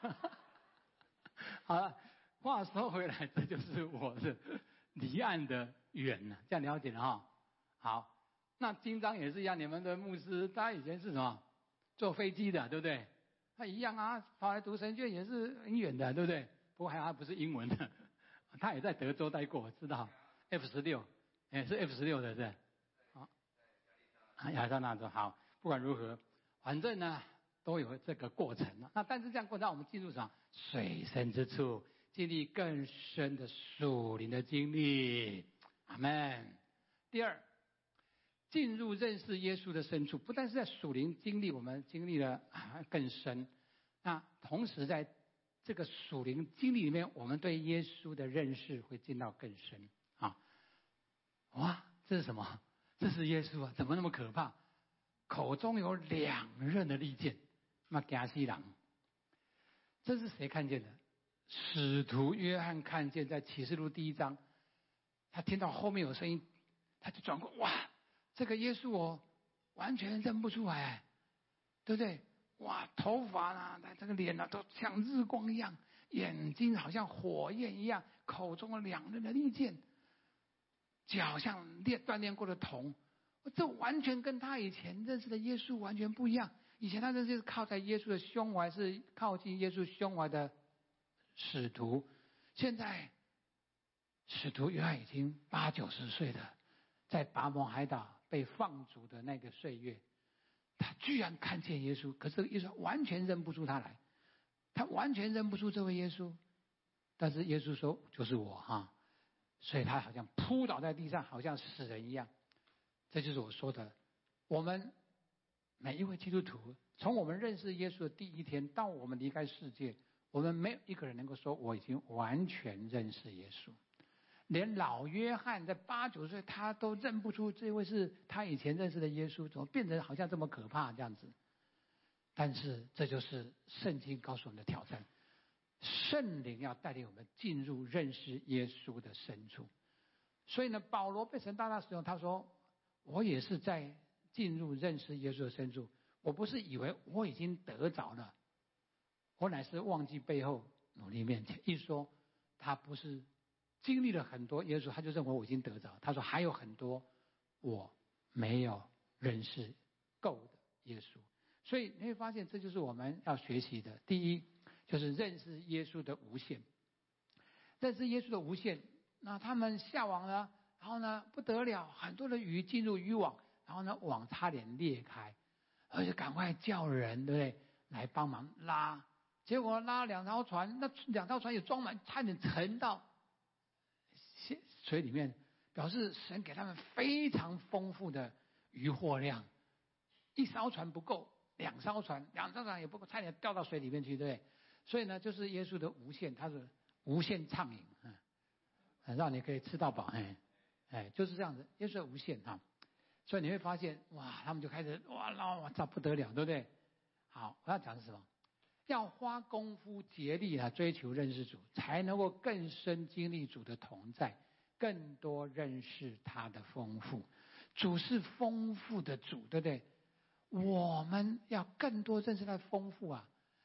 好了，话说回来，这就是我的离岸的远了，这样了解了哈。好，那金章也是一样，你们的牧师他以前是什么？坐飞机的，对不对？他一样啊，跑来读神学也是很远的，对不对？不过还好他不是英文的。他也在德州待过，我知道 F 十六，哎，是 F 十六的，是好，啊，亚利桑那州好，不管如何，反正呢都有这个过程了。那但是这样过程，让我们进入什么水深之处，经历更深的属灵的经历。阿们。第二，进入认识耶稣的深处，不但是在属灵经历，我们经历了啊更深，那同时在这个属灵经历里面，我们对耶稣的认识会进到更深啊！哇，这是什么？这是耶稣啊！怎么那么可怕？口中有两刃的利剑，那加西郎，这是谁看见的？使徒约翰看见，在启示录第一章，他听到后面有声音，他就转过，哇，这个耶稣我完全认不出来，对不对？哇，头发啊，他这个脸啊，都像日光一样，眼睛好像火焰一样，口中有两刃的利剑，脚像炼锻炼过的铜，这完全跟他以前认识的耶稣完全不一样。以前他认识是靠在耶稣的胸怀，是靠近耶稣胸怀的使徒，现在使徒约翰已经八九十岁了，在拔摩海岛被放逐的那个岁月。他居然看见耶稣，可是耶稣完全认不出他来，他完全认不出这位耶稣。但是耶稣说就是我哈，所以他好像扑倒在地上，好像死人一样。这就是我说的，我们每一位基督徒，从我们认识耶稣的第一天到我们离开世界，我们没有一个人能够说我已经完全认识耶稣。连老约翰在八九岁，他都认不出这位是他以前认识的耶稣，怎么变成好像这么可怕这样子？但是这就是圣经告诉我们的挑战，圣灵要带领我们进入认识耶稣的深处。所以呢，保罗被神大大使用，他说：“我也是在进入认识耶稣的深处，我不是以为我已经得着了，我乃是忘记背后，努力面前。”一说他不是。经历了很多耶稣，他就认为我已经得着。他说还有很多我没有认识够的耶稣。所以你会发现，这就是我们要学习的。第一，就是认识耶稣的无限。认识耶稣的无限，那他们下网呢，然后呢不得了，很多的鱼进入渔网，然后呢网差点裂开，而且赶快叫人，对不对，来帮忙拉。结果拉两条船，那两条船也装满，差点沉到水里面，表示神给他们非常丰富的渔获量，一艘船不够，两艘船，两艘船也不够，差点掉到水里面去，对不对？所以呢，就是耶稣的无限，他是无限畅饮，嗯，让你可以吃到饱，哎，哎，就是这样子，耶稣的无限哈。所以你会发现，哇，他们就开始哇，那哇，这不得了，对不对？好，我要讲的是什么？要花功夫竭力啊，追求认识主，才能够更深经历主的同在，更多认识他的丰富。主是丰富的主，对不对？我们要更多认识他的丰富啊。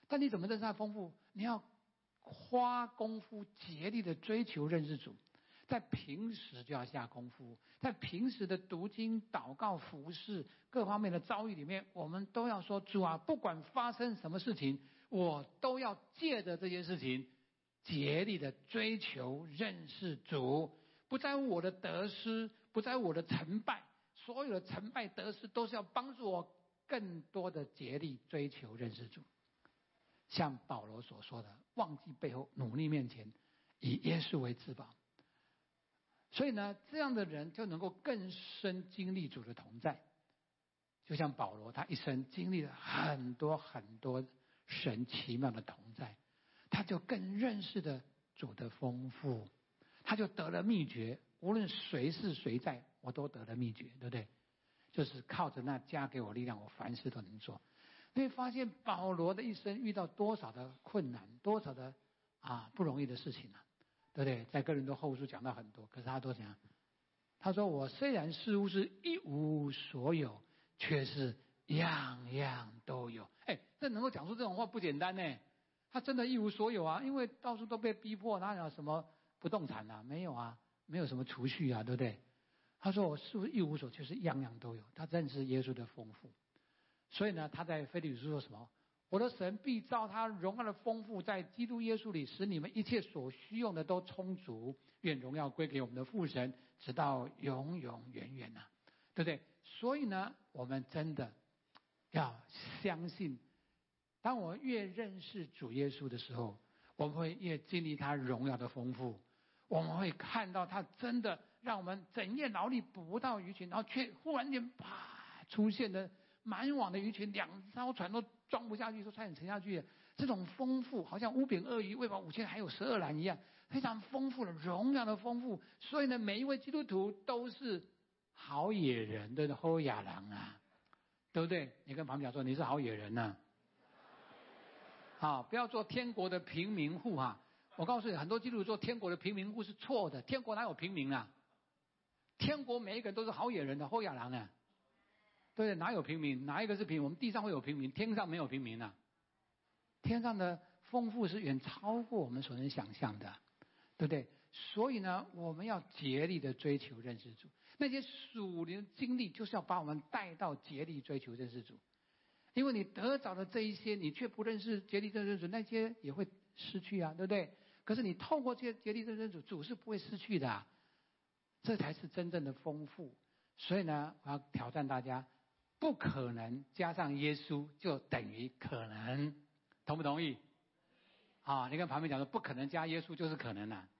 但你怎么认识他的丰富？你要花功夫竭力的追求认识主，在平时就要下功夫，在平时的读经、祷告、服事各方面的遭遇里面，我们都要说主啊，不管发生什么事情，我都要借着这件事情竭力的追求认识主，不在乎我的得失，不在乎我的成败，所有的成败得失都是要帮助我更多的竭力追求认识主。像保罗所说的，忘记背后，努力面前，以耶稣为至宝。所以呢，这样的人就能够更深经历主的同在。就像保罗，他一生经历了很多很多神奇妙的同在，他就更认识的主的丰富，他就得了秘诀。无论谁是谁在，我都得了秘诀，对不对？就是靠着那加给我力量，我凡事都能做。你会发现保罗的一生遇到多少的困难，多少的啊不容易的事情啊，对不对？在哥林多后书讲到很多，可是他都讲，他说我虽然似乎是一无所有，却是样样都有。哎，这能够讲出这种话不简单呢。他真的一无所有啊，因为到处都被逼迫，哪有什么不动产啊？没有啊，没有什么储蓄啊，对不对？他说我似乎一无所有，却是样样都有。他认识耶稣的丰富。所以呢，他在腓立比书说什么？我的神必照他荣耀的丰富，在基督耶稣里，使你们一切所需用的都充足。愿荣耀归给我们的父神，直到永永远远呐、啊，对不对？所以呢，我们真的要相信，当我们越认识主耶稣的时候，我们会越经历他荣耀的丰富。我们会看到他真的让我们整夜劳力捕不到鱼群，然后却忽然间啪出现的满网的鱼群，两艘船都装不下去，说差点沉下去。这种丰富，好像五饼二鱼喂饱五千，还有十二篮一样，非常丰富的荣耀的丰富。所以呢，每一位基督徒都是好野人的好野狼啊，对不对？你跟旁边讲说你是好野人呐、啊，好，不要做天国的平民户哈、啊。我告诉你，很多基督徒做天国的平民户是错的，天国哪有平民啊？天国每一个人都是好野人的好野狼啊。对，哪有平民？哪一个是平民？我们地上会有平民，天上没有平民啊。天上的丰富是远超过我们所能想象的，对不对？所以呢，我们要竭力的追求认识主。那些属灵的经历，就是要把我们带到竭力追求认识主。因为你得着了这一些，你却不认识竭力认识主，那些也会失去啊，对不对？可是你透过这些竭力认识主，主是不会失去的、啊，这才是真正的丰富。所以呢，我要挑战大家。不可能加上耶稣就等于可能，同不同意？啊，你跟旁边讲说不可能加耶稣就是可能啊。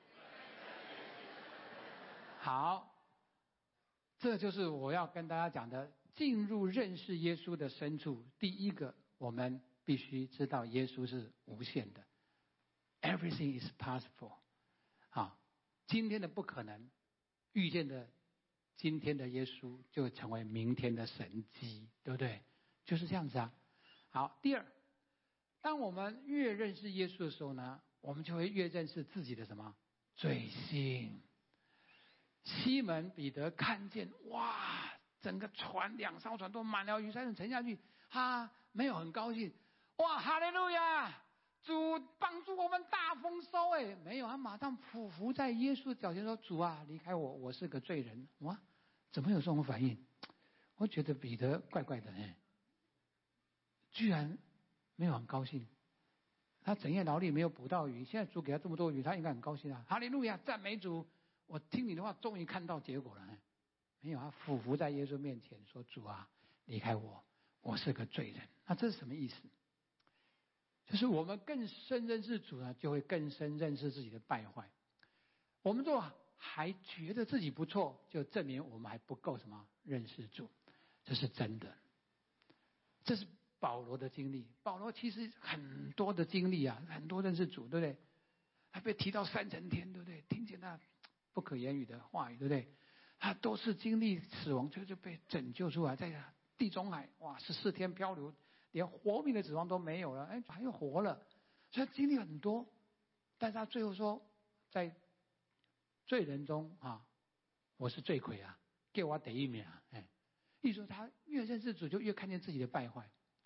好，这就是我要跟大家讲的，进入认识耶稣的深处。第一个，我们必须知道耶稣是无限的 ，everything is possible。啊，今天的不可能，遇见的。今天的耶稣就成为明天的神迹，对不对？就是这样子啊。好，第二，当我们越认识耶稣的时候呢，我们就会越认识自己的什么罪性。西门彼得看见，哇，整个船两艘船都满了鱼，差点沉下去，他没有很高兴，哇，哈利路亚！主帮助我们大丰收，哎，没有，他马上匍匐在耶稣脚前说：“主啊，离开我，我是个罪人。”哇，怎么有这种反应？我觉得彼得怪怪的，哎，居然没有很高兴。他整夜劳力没有捕到鱼，现在主给他这么多鱼，他应该很高兴啊！哈利路亚，赞美主！我听你的话，终于看到结果了。哎，没有，他匍匐在耶稣面前说：“主啊，离开我，我是个罪人。”那这是什么意思？就是我们更深认识主呢，就会更深认识自己的败坏。我们若还觉得自己不错，就证明我们还不够什么认识主，这是真的。这是保罗的经历。保罗其实很多的经历啊，很多认识主，对不对？他被提到三层天，对不对？听见那不可言语的话语，对不对？他都是经历死亡，就就被拯救出来，在地中海，哇，十四天漂流。连活命的指望都没有了，哎，还又活了，所以他经历很多，但是他最后说，在罪人中啊，我是罪魁啊，给我第一名啊，哎，意思说他越认识主，就越看见自己的败坏。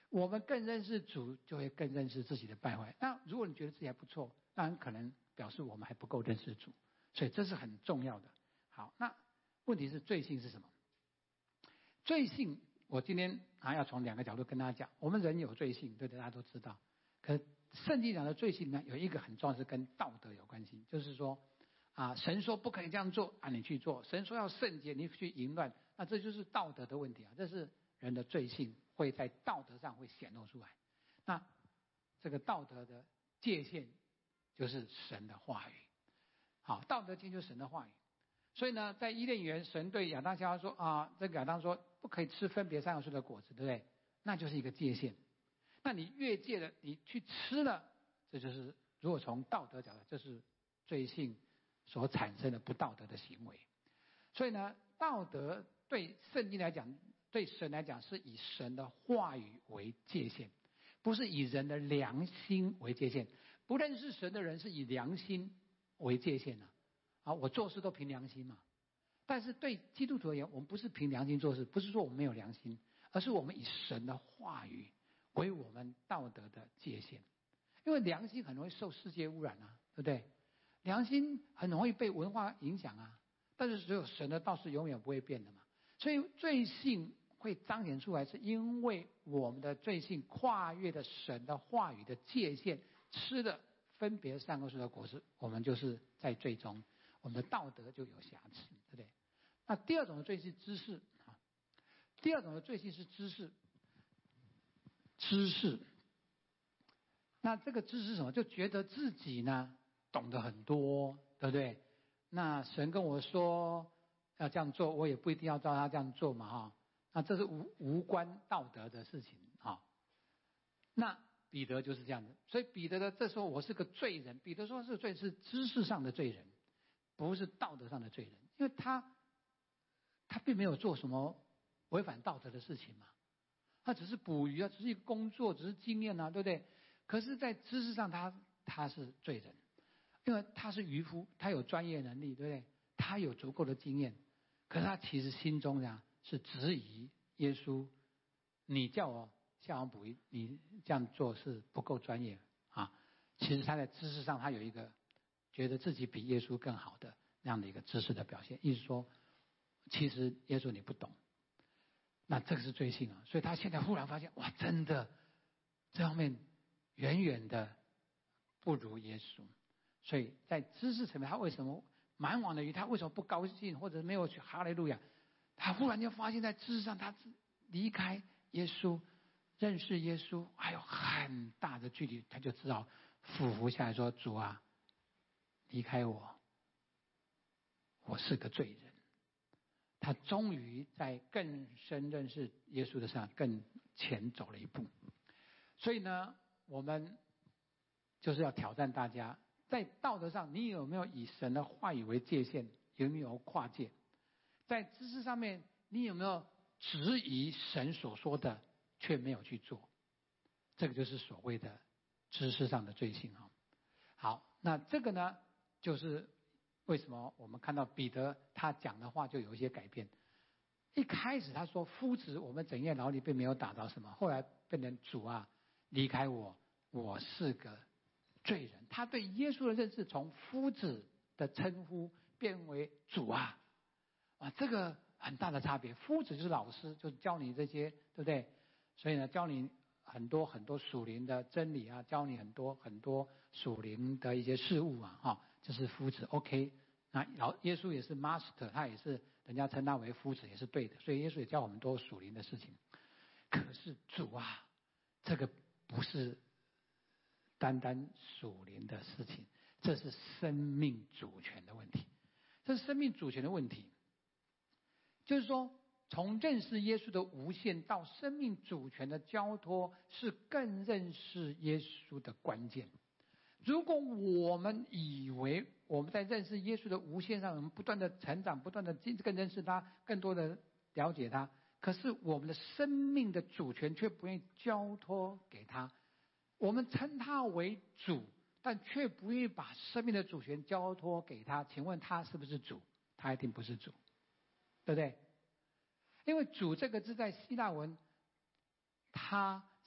我们更认识主，就会更认识自己的败坏。那如果你觉得自己还不错，那很可能表示我们还不够认识主，所以这是很重要的。好，那问题是罪性是什么？罪性，我今天还要从两个角度跟大家讲。我们人有罪性，对的，大家都知道。可是圣经讲的罪性呢，有一个很重要，是跟道德有关系，就是说啊，神说不可以这样做啊，你去做；神说要圣洁，你去淫乱，那这就是道德的问题啊，这是人的罪性会在道德上会显露出来。那这个道德的界限就是神的话语。好，道德界就是神的话语。所以呢，在伊甸园，神对亚当夏娃说啊，这个亚当说不可以吃分别善恶树的果子，对不对？那就是一个界限。那你越界了，你去吃了，这就是如果从道德角度，这是罪性所产生的不道德的行为。所以呢，道德对圣经来讲，对神来讲，是以神的话语为界限，不是以人的良心为界限。不认识神的人是以良心为界限的。啊，我做事都凭良心嘛。但是对基督徒而言，我们不是凭良心做事，不是说我们没有良心，而是我们以神的话语为我们道德的界限。因为良心很容易受世界污染啊，对不对？良心很容易被文化影响啊，但是只有神的道是永远不会变的嘛。所以罪性会彰显出来，是因为我们的罪性跨越了神的话语的界限，吃了分别善恶树的果实，我们就是在罪中，我们的道德就有瑕疵，对不对？那第二种的罪是知识啊，第二种的罪性是知识，知识。那这个知识是什么？就觉得自己呢懂得很多，对不对？那神跟我说要这样做，我也不一定要照他这样做嘛，哈。那这是无无关道德的事情啊。那彼得就是这样子，所以彼得的这时候我是个罪人，彼得说是罪是知识上的罪人，不是道德上的罪人，因为他他并没有做什么违反道德的事情嘛，他只是捕鱼啊，只是一个工作，只是经验啊，对不对？可是，在知识上他他是罪人，因为他是渔夫，他有专业能力，对不对？他有足够的经验，可是他其实心中呢是质疑耶稣，你叫我下网捕鱼，你这样做是不够专业啊。其实他在知识上他有一个觉得自己比耶稣更好的那样的一个知识的表现，意思说，其实耶稣你不懂，那这个是罪性啊。所以他现在忽然发现，哇，真的这方面远远的不如耶稣。所以在知识层面，他为什么满网的鱼，他为什么不高兴，或者没有去哈利路亚？他忽然就发现，在知识上他离开耶稣，认识耶稣还有很大的距离，他就只好俯伏下来说：“主啊，离开我，我是个罪人。”他终于在更深认识耶稣的上更前走了一步。所以呢，我们就是要挑战大家，在道德上你有没有以神的话语为界限，有没有跨界？在知识上面你有没有质疑神所说的却没有去做？这个就是所谓的知识上的罪性啊。好，那这个呢，就是为什么我们看到彼得他讲的话就有一些改变。一开始他说夫子我们整夜劳力并没有打到什么，后来变成主啊离开我，我是个罪人。他对耶稣的认识从夫子的称呼变为主啊，啊，这个很大的差别。夫子就是老师，就是教你这些，对不对？所以呢，教你很多很多属灵的真理啊，教你很多很多属灵的一些事物啊，哈，这是夫子 OK。那老耶稣也是 master， 他也是人家称他为夫子，也是对的。所以耶稣也教我们多属灵的事情。可是主啊，这个不是单单属灵的事情，这是生命主权的问题。这是生命主权的问题，就是说，从认识耶稣的无限到生命主权的交托，是更认识耶稣的关键。如果我们以为我们在认识耶稣的无限上，我们不断的成长，不断的更认识他，更多的了解他，可是我们的生命的主权却不愿意交托给他。我们称他为主，但却不愿意把生命的主权交托给他。请问他是不是主？他一定不是主，对不对？因为主这个字在希腊文，它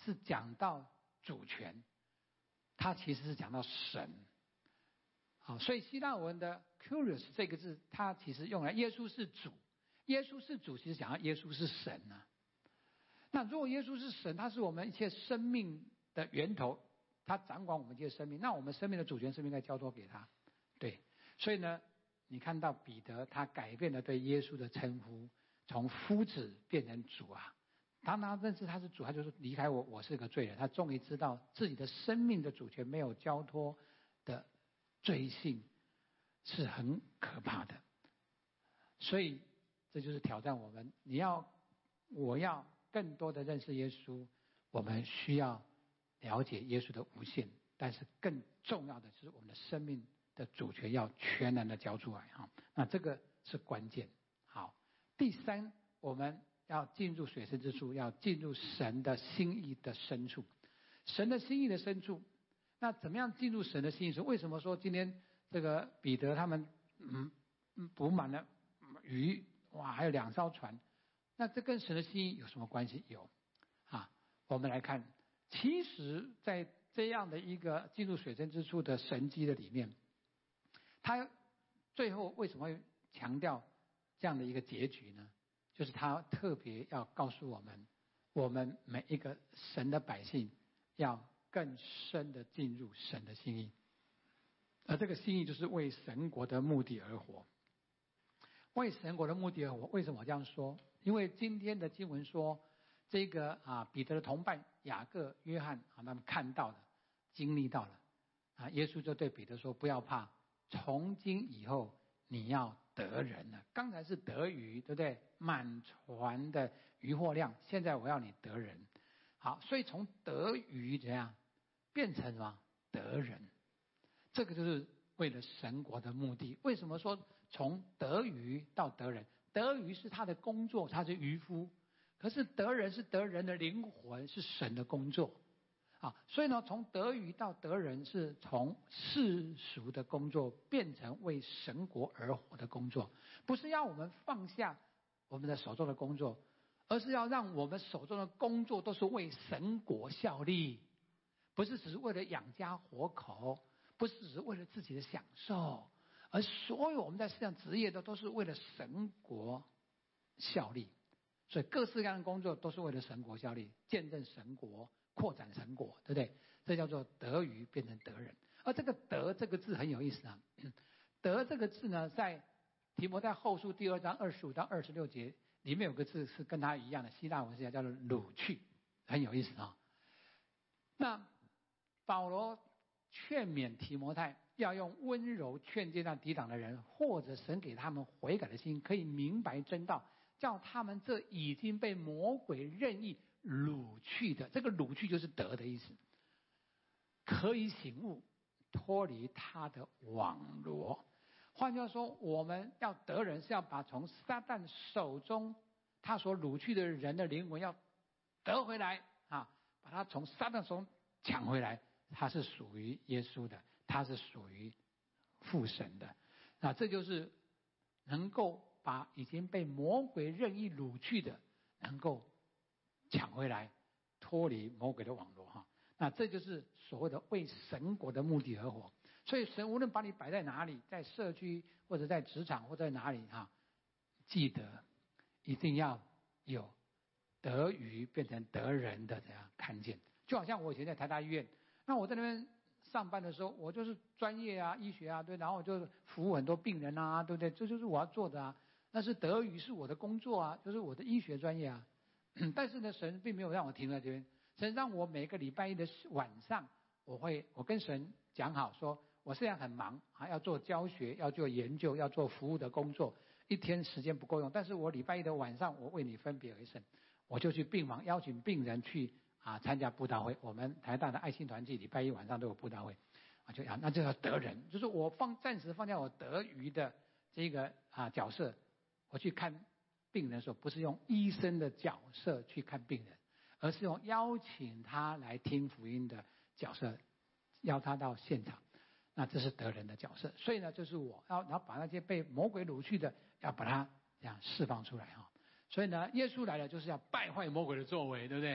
是讲到主权，它其实是讲到神。好，所以希腊文的 Kyrios 这个字，它其实用来耶稣是主，耶稣是主，其实讲到耶稣是神啊。那如果耶稣是神，他是我们一切生命的源头，他掌管我们一切生命，那我们生命的主权是不是应该交托给他？对，所以呢，你看到彼得他改变了对耶稣的称呼，从夫子变成主啊。当他认识他是主，他就说离开我，我是个罪人。他终于知道自己的生命的主权没有交托的罪性是很可怕的。所以这就是挑战我们，你要我要更多的认识耶稣，我们需要了解耶稣的无限，但是更重要的是我们的生命的主权要全然的交出来哈。那这个是关键。好，第三，我们要进入水深之处，要进入神的心意的深处。神的心意的深处，那怎么样进入神的心意？为什么说今天这个彼得他们嗯捕满了鱼，哇，还有两艘船，那这跟神的心意有什么关系？有啊，我们来看，其实在这样的一个进入水深之处的神迹的里面，他最后为什么会强调这样的一个结局呢？就是他特别要告诉我们，我们每一个神的百姓要更深的进入神的心意，而这个心意就是为神国的目的而活。为神国的目的而活，为什么我这样说？因为今天的经文说，这个啊彼得的同伴雅各、约翰啊，他们看到了，经历到了啊，耶稣就对彼得说：“不要怕，从今以后你要得人了。刚才是得鱼，对不对？满船的渔获量，现在我要你得人。好，所以从得鱼怎样变成什么得人？这个就是为了神国的目的。为什么说从得鱼到得人？得鱼是他的工作，他是渔夫；可是得人是得人的灵魂，是神的工作。啊，所以呢，从得鱼到得人，是从世俗的工作变成为神国而活的工作，不是要我们放下我们的手中的工作，而是要让我们手中的工作都是为神国效力，不是只是为了养家活口，不是只是为了自己的享受，而所有我们在世上职业的都是为了神国效力。所以各式各样的工作都是为了神国效力，见证神国，扩展神国，对不对？这叫做得鱼变成得人。而这个得这个字很有意思啊，得这个字呢，在提摩太后书第二章二十五到二十六节里面有个字是跟它一样的，希腊文是叫做掳去，很有意思啊。那保罗劝勉提摩太要用温柔劝诫那抵挡的人，或者神给他们悔改的心，可以明白真道，叫他们这已经被魔鬼任意掳去的，这个掳去就是得的意思，可以醒悟，脱离他的网罗。换句话说，我们要得人，是要把从撒旦手中他所掳去的人的灵魂要得回来啊，把他从撒旦手中抢回来。他是属于耶稣的，他是属于父神的。那这就是能够把已经被魔鬼任意掳去的，能够抢回来，脱离魔鬼的网络哈。那这就是所谓的为神国的目的而活。所以神无论把你摆在哪里，在社区或者在职场或者在哪里哈，记得一定要有得鱼变成得人的这样看见。就好像我以前在台大医院，那我在那边上班的时候，我就是专业啊，医学啊，对，然后我就服务很多病人啊，对不对？这就是我要做的啊。那是得鱼是我的工作啊，就是我的医学专业啊。但是呢，神并没有让我停在这边，神让我每个礼拜一的晚上，我会我跟神讲好说，我虽然很忙啊，要做教学，要做研究，要做服务的工作，一天时间不够用，但是我礼拜一的晚上，我为你分别为圣，我就去病房邀请病人去啊参加布道会。我们台大的爱心团契礼拜一晚上都有布道会啊，就啊那就要得人，就是我放暂时放下我得鱼的这个啊角色，我去看病人的时候，不是用医生的角色去看病人，而是用邀请他来听福音的角色，邀他到现场。那这是得人的角色。所以呢，就是我要然后把那些被魔鬼掳去的，要把它这样释放出来哈。所以呢，耶稣来了就是要败坏魔鬼的作为，对不对？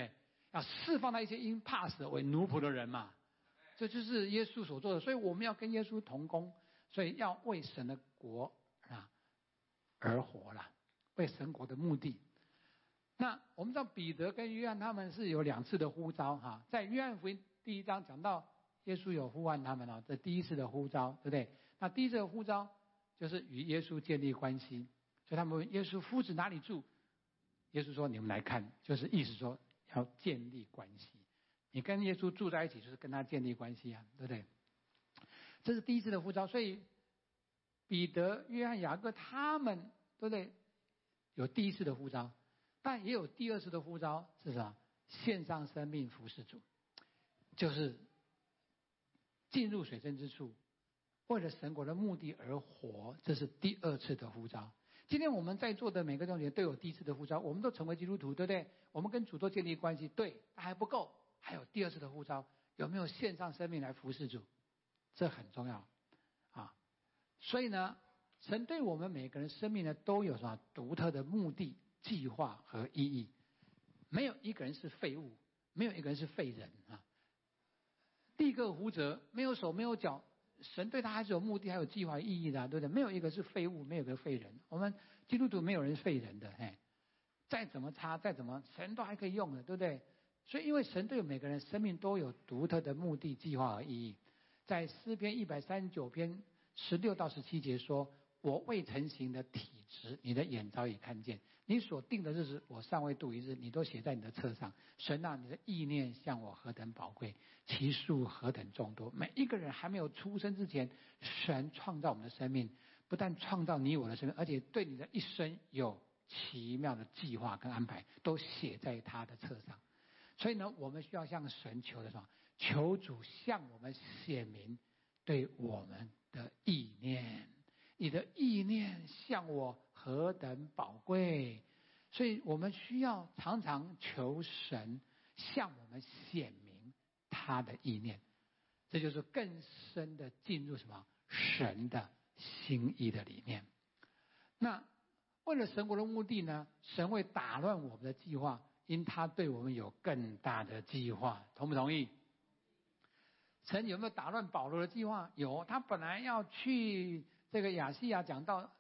要释放那一些因怕死为奴仆的人嘛。这就是耶稣所做的，所以我们要跟耶稣同工，所以要为神的国啊而活啦，为神国的目的。那我们知道彼得跟约翰他们是有两次的呼召哈，在约翰福音第一章讲到耶稣有呼唤他们哦，这第一次的呼召，对不对？那第一次的呼召就是与耶稣建立关系，所以他们问耶稣夫子哪里住？耶稣说你们来看，就是意思说要建立关系。你跟耶稣住在一起，就是跟他建立关系啊，对不对？这是第一次的呼召，所以彼得、约翰、雅各他们，对不对？有第一次的呼召，但也有第二次的呼召，是什么？献上生命服侍主，就是进入水深之处，为了神国的目的而活，这是第二次的呼召。今天我们在座的每个同学都有第一次的呼召，我们都成为基督徒，对不对？我们跟主都建立关系，对，但还不够。还有第二次的呼召，有没有献上生命来服侍主？这很重要啊！所以呢，神对我们每个人生命呢都有什么独特的目的、计划和意义。没有一个人是废物，没有一个人是废人啊！第一个胡者没有手没有脚，神对他还是有目的、还有计划、意义的、啊，对不对？没有一个是废物，没有一个废人。我们基督徒没有人废人的，哎，再怎么差，再怎么神都还可以用的，对不对？所以，因为神对每个人生命都有独特的目的、计划和意义，在诗篇一百三十九篇十六到十七节说：“我未成形的体质，你的眼早已看见；你所定的日子，我尚未度一日，你都写在你的册上。神啊，你的意念向我何等宝贵，其数何等众多。”每一个人还没有出生之前，神创造我们的生命，不但创造你我的生命，而且对你的一生有奇妙的计划跟安排，都写在他的册上。所以呢，我们需要向神求的什么？求主向我们显明对我们的意念。你的意念向我何等宝贵！所以我们需要常常求神向我们显明他的意念。这就是更深的进入什么？神的心意的里面。那为了神国的目的呢，神会打乱我们的计划，因他对我们有更大的计划，同不同意？神有没有打乱保罗的计划？有，他本来要去这个亚细亚讲道，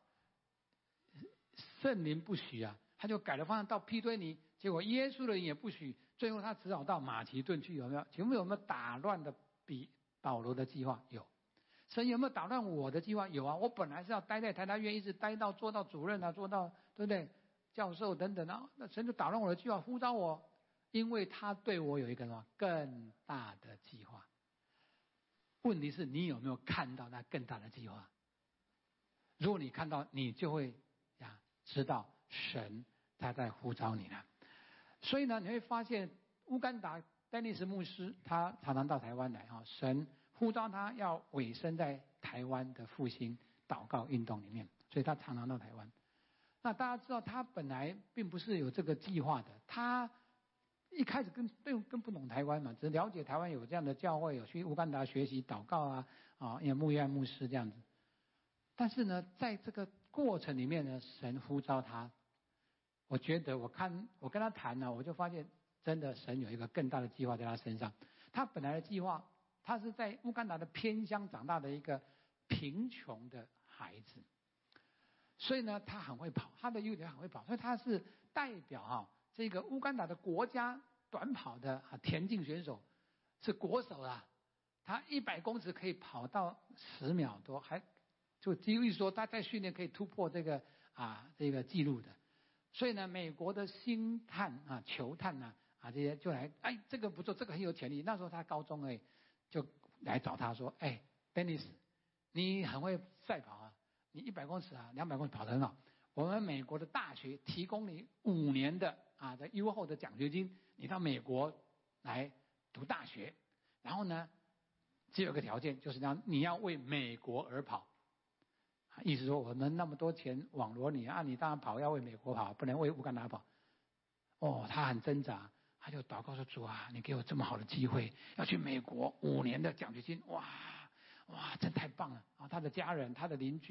圣灵不许啊，他就改了方向到庇推尼，结果耶稣的人也不许，最后他只好到马其顿去，有没有？请问有没有打乱的比保罗的计划？有。神有没有打乱我的计划？有啊，我本来是要待在台大院，一直待到做到主任啊，做到对不对？教授等等啊，那神就打乱我的计划，呼召我，因为他对我有一个什么更大的计划。问题是你有没有看到那更大的计划？如果你看到，你就会呀知道神他在呼召你了。所以呢，你会发现乌干达丹尼斯牧师他常常到台湾来哈，神呼召他要委身在台湾的复兴祷告运动里面，所以他常常到台湾。那大家知道他本来并不是有这个计划的，他一开始跟更更不懂台湾嘛，只了解台湾有这样的教会，有去乌干达学习祷告啊啊，也牧院牧师这样子。但是呢，在这个过程里面呢，神呼召他，我觉得我看我跟他谈呢，我就发现真的神有一个更大的计划在他身上。他本来的计划，他是在乌干达的偏乡长大的一个贫穷的孩子，所以呢，他很会跑，他的优点很会跑，所以他是代表啊这个乌干达的国家短跑的啊田径选手，是国手啊，他一百公尺可以跑到十秒多，还就几乎说他在训练可以突破这个啊这个记录的。所以呢，美国的星探啊、球探啊啊这些就来，哎，这个不错，这个很有潜力。那时候他高中而已，就来找他说，哎 ，Dennis， 你很会赛跑啊，你一百公尺啊、两百公尺跑得很好。我们美国的大学提供你五年的啊的优厚的奖学金，你到美国来读大学，然后呢，只有个条件，就是让你要为美国而跑。意思说我们那么多钱网罗你啊，你当然跑要为美国跑，不能为乌干达跑。哦，他很挣扎，他就祷告说：主啊，你给我这么好的机会，要去美国五年的奖学金，哇哇，真太棒了啊！他的家人、他的邻居，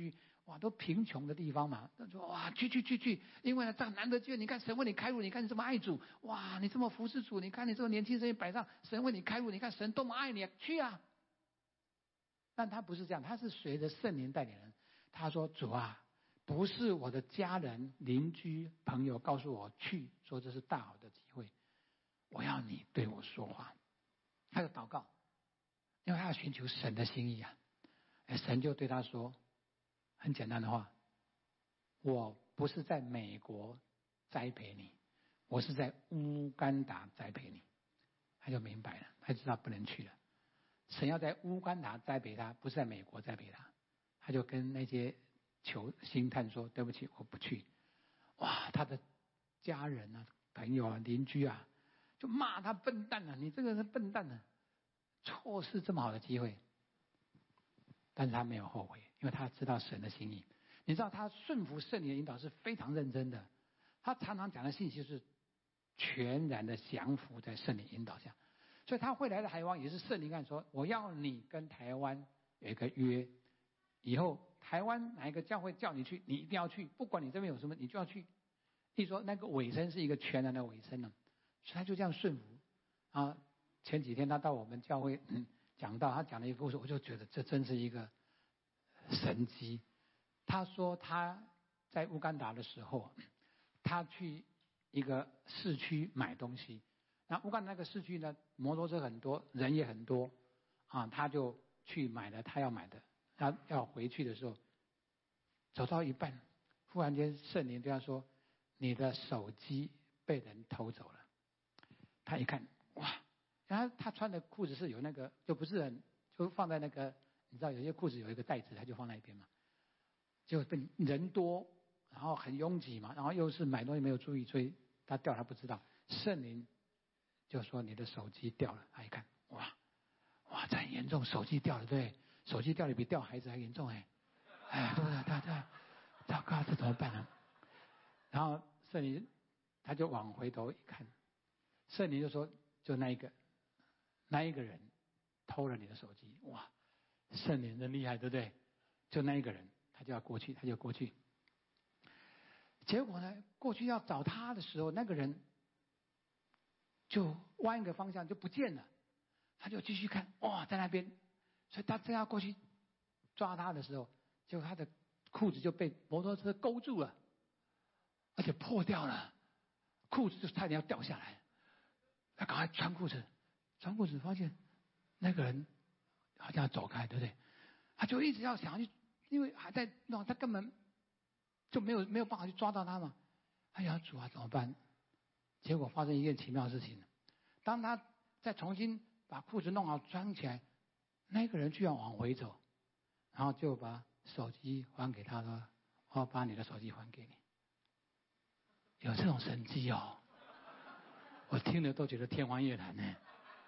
哇，都贫穷的地方嘛，他说哇，去去去去，因为呢，这样难得机会，你看神为你开路，你看你这么爱主，哇，你这么服侍主，你看你这个年轻人摆上，神为你开路，你看神多么爱你啊，去啊！但他不是这样，他是随着圣灵带领人。他说主啊，不是我的家人、邻居、朋友告诉我去，说这是大好的机会，我要你对我说话。他就祷告，因为他要寻求神的心意啊。神就对他说很简单的话，我不是在美国栽培你，我是在乌干达栽培你。他就明白了，他知道不能去了。神要在乌干达栽培他，不是在美国栽培他。他就跟那些求星探说对不起，我不去。哇，他的家人啊、朋友啊、邻居啊就骂他笨蛋啊，你这个是笨蛋啊，错失这么好的机会。但是他没有后悔，因为他知道神的心意。你知道他顺服圣灵的引导是非常认真的，他常常讲的信息是全然的降服在圣灵引导下。所以他会来的台湾也是圣灵干说，我要你跟台湾有一个约，以后台湾哪一个教会叫你去，你一定要去，不管你这边有什么你就要去。例如说那个尾声是一个全然的尾声呢，所以他就这样顺服啊。前几天他到我们教会、嗯、讲到他讲了一个故事，我就觉得这真是一个神迹。他说他在乌干达的时候，他去一个市区买东西，那乌干达那个市区呢，摩托车很多，人也很多啊，他就去买了他要买的。他要回去的时候，走到一半，忽然间圣灵对他说：“你的手机被人偷走了。”他一看，哇！然后他穿的裤子是有那个，就不是很，就放在那个，你知道有些裤子有一个袋子，他就放那边嘛。就被人多，然后很拥挤嘛，然后又是买东西没有注意，所以他掉他不知道。圣灵就说你的手机掉了，他一看，哇哇，这很严重，手机掉了，对，手机掉了比掉孩子还严重哎，哎，对不对？对对，糟糕，这怎么办呢？然后圣灵他就往回头一看，圣灵就说，就那一个那一个人偷了你的手机，哇，圣灵真厉害，对不对？就那一个人。他就要过去，他就过去。结果呢，过去要找他的时候，那个人就弯一个方向就不见了。他就继续看，哇，在那边。所以他正要过去抓他的时候，结果他的裤子就被摩托车勾住了，而且破掉了，裤子就差点要掉下来。他赶快穿裤子，穿裤子发现那个人好像要走开，对不对？他就一直要想去。因为还在弄，他根本就没有没有办法去抓到他嘛。哎呀，主啊，怎么办？结果发生一件奇妙的事情。当他再重新把裤子弄好穿起来，那个人居然往回走，然后就把手机还给他说：“我把你的手机还给你。”有这种神迹哦，我听了都觉得天方夜谭呢。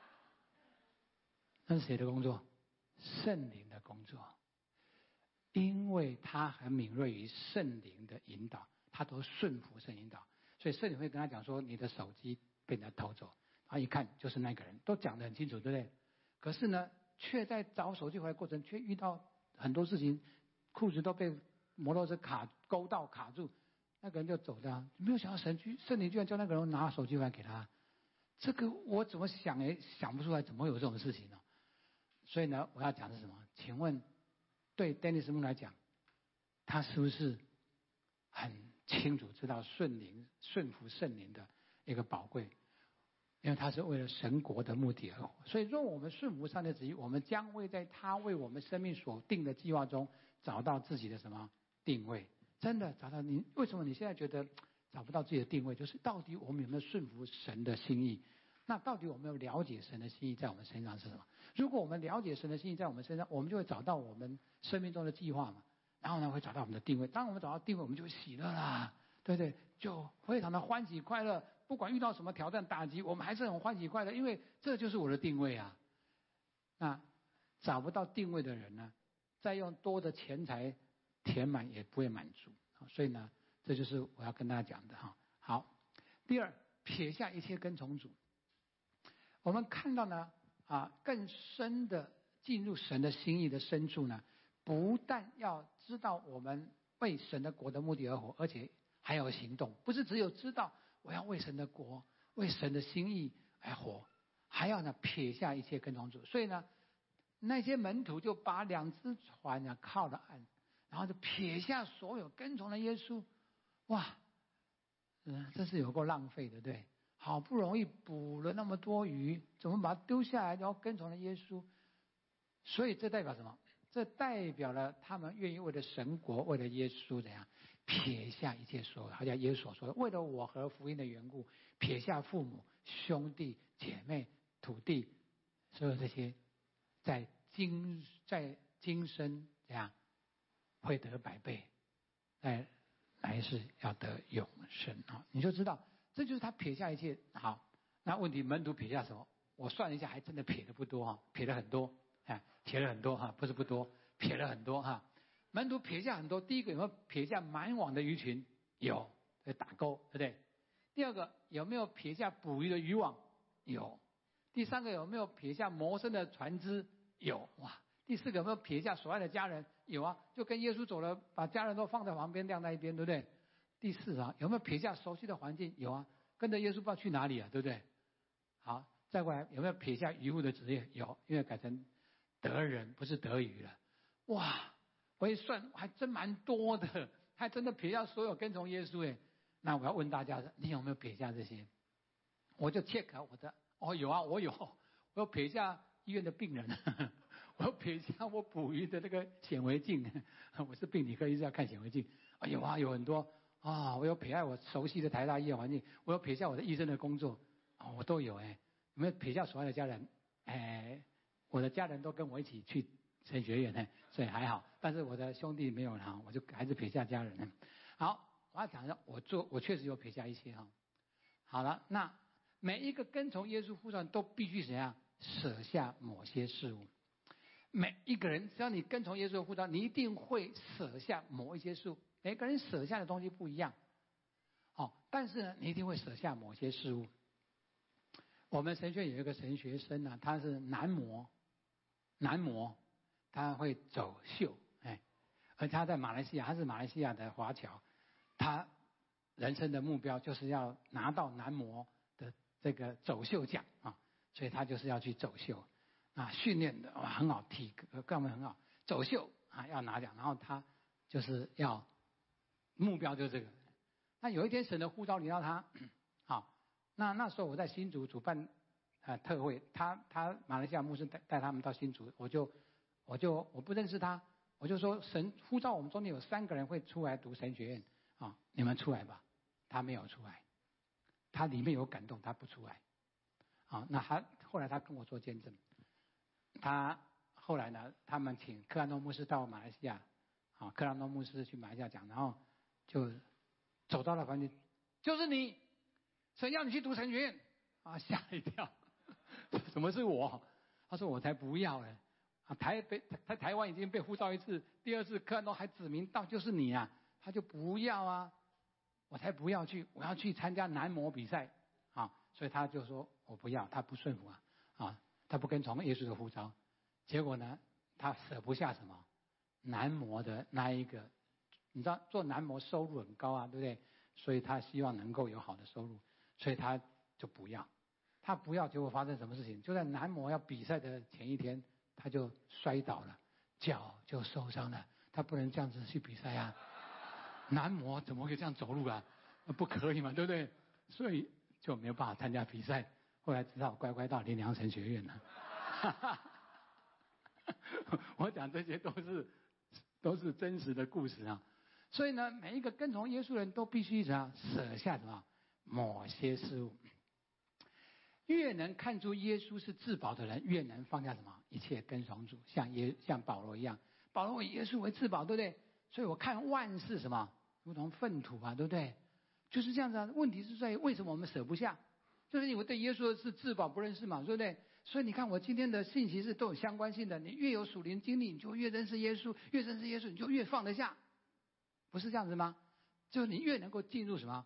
那是谁的工作？圣灵的工作。因为他很敏锐于圣灵的引导，他都顺服圣灵引导，所以圣灵会跟他讲说：“你的手机被人家偷走。”他一看就是那个人，都讲得很清楚，对不对？可是呢，却在找手机回来过程，却遇到很多事情，裤子都被摩托车卡勾到卡住，那个人就走掉。没有想到神居圣灵居然叫那个人拿手机回来给他，这个我怎么想也想不出来，怎么会有这种事情呢？所以呢，我要讲的是什么？请问？对 Dennis Moon 来讲，他是不是很清楚知道顺灵顺服圣灵的一个宝贵？因为他是为了神国的目的而活。所以，若我们顺服上帝的旨意，我们将会在他为我们生命所定的计划中找到自己的什么定位？真的找到你？为什么你现在觉得找不到自己的定位？就是到底我们有没有顺服神的心意？那到底我们有了解神的心意在我们身上是什么？如果我们了解神的心意在我们身上，我们就会找到我们生命中的计划嘛。然后呢，会找到我们的定位。当我们找到定位，我们就会喜乐啦，对不对？就非常的欢喜快乐。不管遇到什么挑战打击，我们还是很欢喜快乐，因为这就是我的定位啊。那找不到定位的人呢，再用多的钱财填满也不会满足。所以呢，这就是我要跟大家讲的哈。好，第二，撇下一切跟从主。我们看到呢，啊，更深的进入神的心意的深处呢，不但要知道我们为神的国的目的而活，而且还有行动，不是只有知道我要为神的国、为神的心意而活，还要呢撇下一切跟从主。所以呢，那些门徒就把两只船呢靠了岸，然后就撇下所有跟从了耶稣。哇，嗯，这是有够浪费的，对？好不容易捕了那么多鱼，怎么把它丢下来，然后跟从了耶稣？所以这代表什么？这代表了他们愿意为了神国，为了耶稣怎样撇下一切所有，好像耶稣所说的，为了我和福音的缘故，撇下父母、兄弟、姐妹、土地，所有这些，在今在今生怎样会得百倍，在来世要得永生啊！你就知道，这就是他撇下一切。好，那问题门徒撇下什么？我算了一下，还真的撇的不多哈，撇了很多。哎，撇了很多哈，不是不多，撇了很多哈。门徒撇下很多，第一个有没有撇下满网的鱼群？有，在打钩，对不对？第二个有没有撇下捕鱼的渔网？有。第三个有没有撇下谋生的船只？有。哇！第四个有没有撇下所爱的家人？有啊，就跟耶稣走了，把家人都放在旁边晾在一边，对不对？第四啊，有没有撇下熟悉的环境？有啊，跟着耶稣不知道去哪里啊，对不对？好，再过来有没有撇下渔夫的职业？有，因为改成得人不是得鱼了。哇，我一算还真蛮多的，还真的撇下所有跟从耶稣诶。那我要问大家，你有没有撇下这些？我就 check 我的，哦有啊，我有，我有撇下医院的病人，我有撇下我捕鱼的那个显微镜，我是病理科医生要看显微镜，啊有啊，有很多啊，我有撇下我熟悉的台大医院环境，我有撇下我的医生的工作，啊我都有诶。有没有撇下所爱的家人？哎。我的家人都跟我一起去神学院呢，所以还好。但是我的兄弟没有了，我就还是撇下家人呢。好，我要讲的，我做我确实有撇下一些哈。好了，那每一个跟从耶稣呼召都必须怎样舍下某些事物。每一个人只要你跟从耶稣的呼召，你一定会舍下某一些事物。每个人舍下的东西不一样，好，但是呢，你一定会舍下某些事物。我们神学院有一个神学生呢、啊，他是男模。男模，他会走秀，哎，而他在马来西亚，他是马来西亚的华侨，他人生的目标就是要拿到男模的这个走秀奖啊，所以他就是要去走秀，啊，训练的哇很好，体格各方面很好，走秀啊要拿奖，然后他就是要目标就是这个。那有一天神的呼召临到他，好，那那时候我在新竹主办。呃，特会，他他马来西亚牧师带带他们到新竹，我就我就我不认识他，我就说神呼召我们中间有三个人会出来读神学院啊，你们出来吧。他没有出来，他里面有感动，他不出来。啊，那他后来他跟我做见证，他后来呢，他们请克兰诺牧师到马来西亚，啊，克兰诺牧师去马来西亚讲，然后就走到了房间，就是你，神要你去读神学院啊，吓一跳。什么是我？他说我才不要呢！啊，台北台台湾已经被呼召一次，第二次克兰诺还指名到就是你啊，他就不要啊，我才不要去，我要去参加男模比赛啊，所以他就说我不要，他不顺服啊，啊，他不跟从耶稣的呼召，结果呢，他舍不下什么男模的那一个，你知道做男模收入很高啊，对不对？所以他希望能够有好的收入，所以他就不要。他不要，结果发生什么事情？就在男模要比赛的前一天，他就摔倒了，脚就受伤了。他不能这样子去比赛啊！男模怎么可以这样走路啊？不可以嘛，对不对？所以就没有办法参加比赛。后来只好乖乖到林良神学院了。我讲这些都是都是真实的故事啊。所以呢，每一个跟从耶稣的人都必须怎样舍下什么某些事物。越能看出耶稣是至宝的人，越能放下什么一切跟从主，像耶像保罗一样，保罗以耶稣为至宝，对不对？所以我看万事什么如同粪土啊，对不对？就是这样子啊。问题是在于为什么我们舍不下？就是因为对耶稣是至宝不认识嘛，对不对？所以你看我今天的信息是都有相关性的。你越有属灵经历，你就越认识耶稣；越认识耶稣，你就越放得下，不是这样子吗？就是你越能够进入什么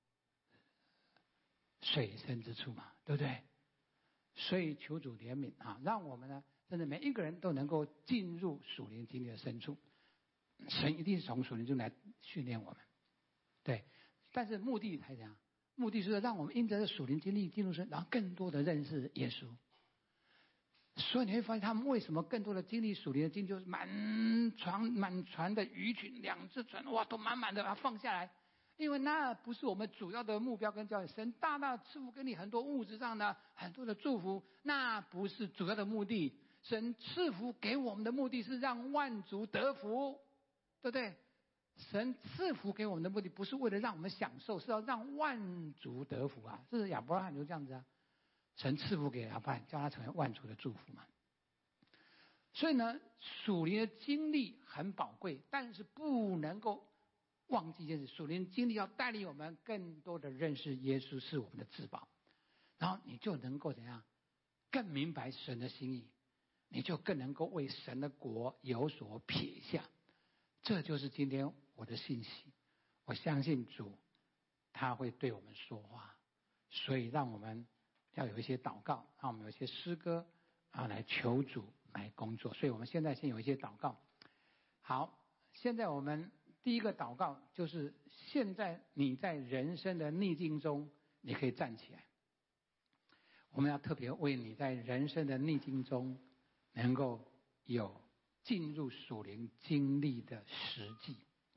水深之处嘛，对不对？所以求主怜悯啊，让我们呢，真的每一个人都能够进入属灵经历的深处。 神一定是从属灵中来训练我们，对。但是目的才怎样？目的是让我们因着属灵经历进入神，然后更多的认识耶稣。所以你会发现，他们为什么更多的经历属灵的经历，就是满船满船的鱼群，两只船哇都满满的把它放下来，因为那不是我们主要的目标跟教育。神大大赐福给你很多物质上的很多的祝福，那不是主要的目的。神赐福给我们的目的是让万族得福，对不对？神赐福给我们的目的不是为了让我们享受，是要让万族得福啊！这是亚伯拉罕就这样子啊。神赐福给亚伯拉罕，叫他成为万族的祝福嘛。所以呢，属灵的经历很宝贵，但是不能够忘记一件事：属灵经历要带领我们更多的认识耶稣是我们的至宝，然后你就能够怎样更明白神的心意，你就更能够为神的国有所撇下。这就是今天我的信息。我相信主他会对我们说话，所以让我们要有一些祷告，让我们有一些诗歌啊，来求主来工作。所以我们现在先有一些祷告。好，现在我们第一个祷告就是：现在你在人生的逆境中，你可以站起来。我们要特别为你在人生的逆境中能够有进入属灵经历的实际，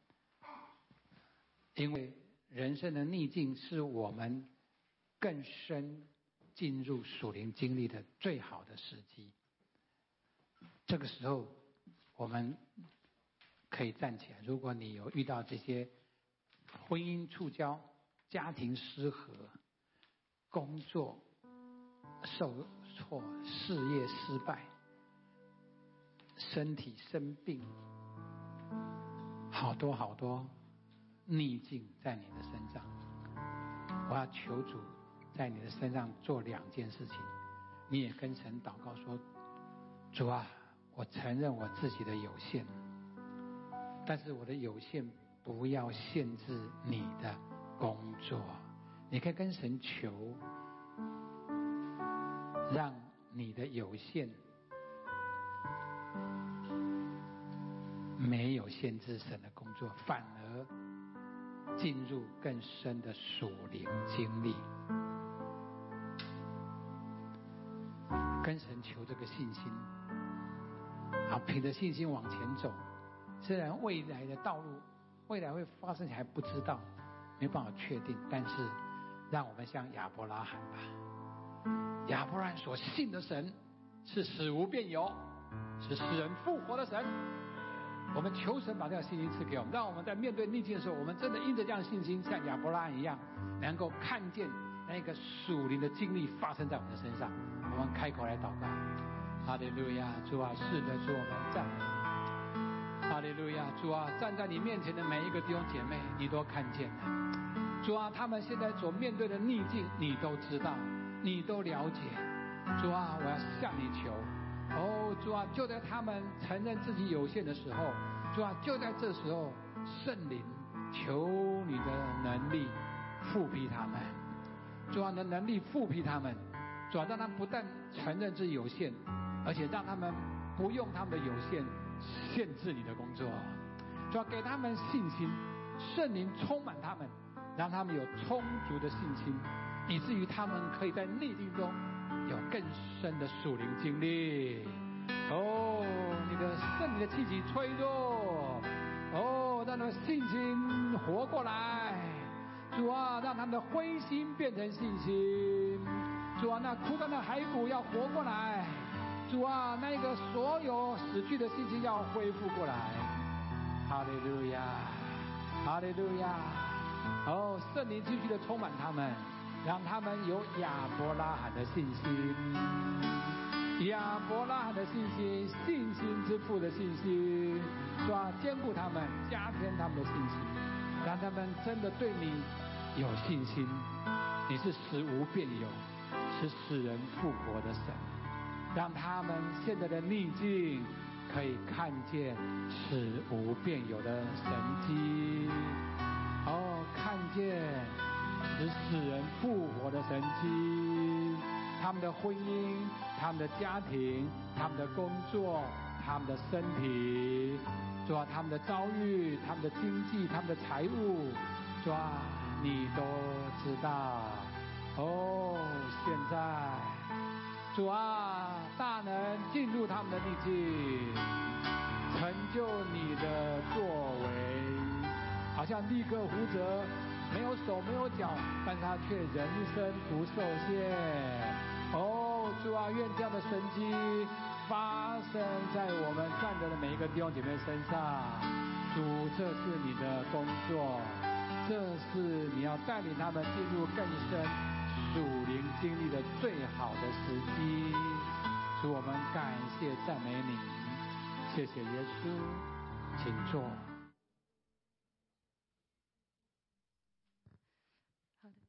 因为人生的逆境是我们更深进入属灵经历的最好的时机。这个时候我们可以站起来。如果你有遇到这些婚姻触礁、家庭失和、工作受挫、事业失败、身体生病，好多好多逆境在你的身上，我要求主在你的身上做两件事情。你也跟神祷告说：主啊，我承认我自己的有限，但是我的有限不要限制你的工作。你可以跟神求，让你的有限没有限制神的工作，反而进入更深的属灵经历。跟神求这个信心，好，凭着信心往前走。虽然未来的道路，未来会发生，你还不知道，没办法确定，但是让我们像亚伯拉罕吧。亚伯拉罕所信的神是使无变有，是使人复活的神。我们求神把这样信心赐给我们，让我们在面对逆境的时候，我们真的因着这样的信心，像亚伯拉罕一样，能够看见那个属灵的经历发生在我们的身上。我们开口来祷告。哈利路亚，主啊，是的，主，我们赞美你。哈利路亚，主啊，站在你面前的每一个弟兄姐妹，你都看见了。主啊，他们现在所面对的逆境，你都知道，你都了解。主啊，我要向你求。哦，主啊，就在他们承认自己有限的时候，主啊，就在这时候，圣灵，求你的能力复辟他们。主啊，你的能力复辟他们。主啊，让他们不但承认自己有限，而且让他们不用他们的有限限制你的工作。主啊，给他们信心，圣灵充满他们，让他们有充足的信心，以至于他们可以在逆境中有更深的属灵经历。哦，你的圣灵的气息吹动，哦，让他们信心活过来。主啊，让他们的灰心变成信心。主啊，那枯干的骸骨要活过来。主啊，那个所有死去的信心要恢复过来。哈利路亚，哈利路亚。哦，圣灵继续的充满他们，让他们有亚伯拉罕的信心，亚伯拉罕的信心，信心之父的信心。主啊，坚固他们，加添他们的信心，让他们真的对你有信心。你是使无变有，是使人复活的神，让他们现在的逆境可以看见使无变有的神迹。哦，看见使使人复活的神迹，他们的婚姻，他们的家庭，他们的工作，他们的身体， 主啊，他们的遭遇、他们的经济、他们的财务，主啊，你都知道。哦，现在，主啊，大能进入他们的逆境，成就你的作为，好像利克胡哲没有手没有脚，但是他却人生不受限。哦，主啊，愿这样的神迹发生在我们站着的每一个弟兄姐妹身上。主，这是你的工作，这是你要带领他们进入更深属灵经历的最好的时机。主，我们感谢赞美你，谢谢耶稣，请坐。
好的。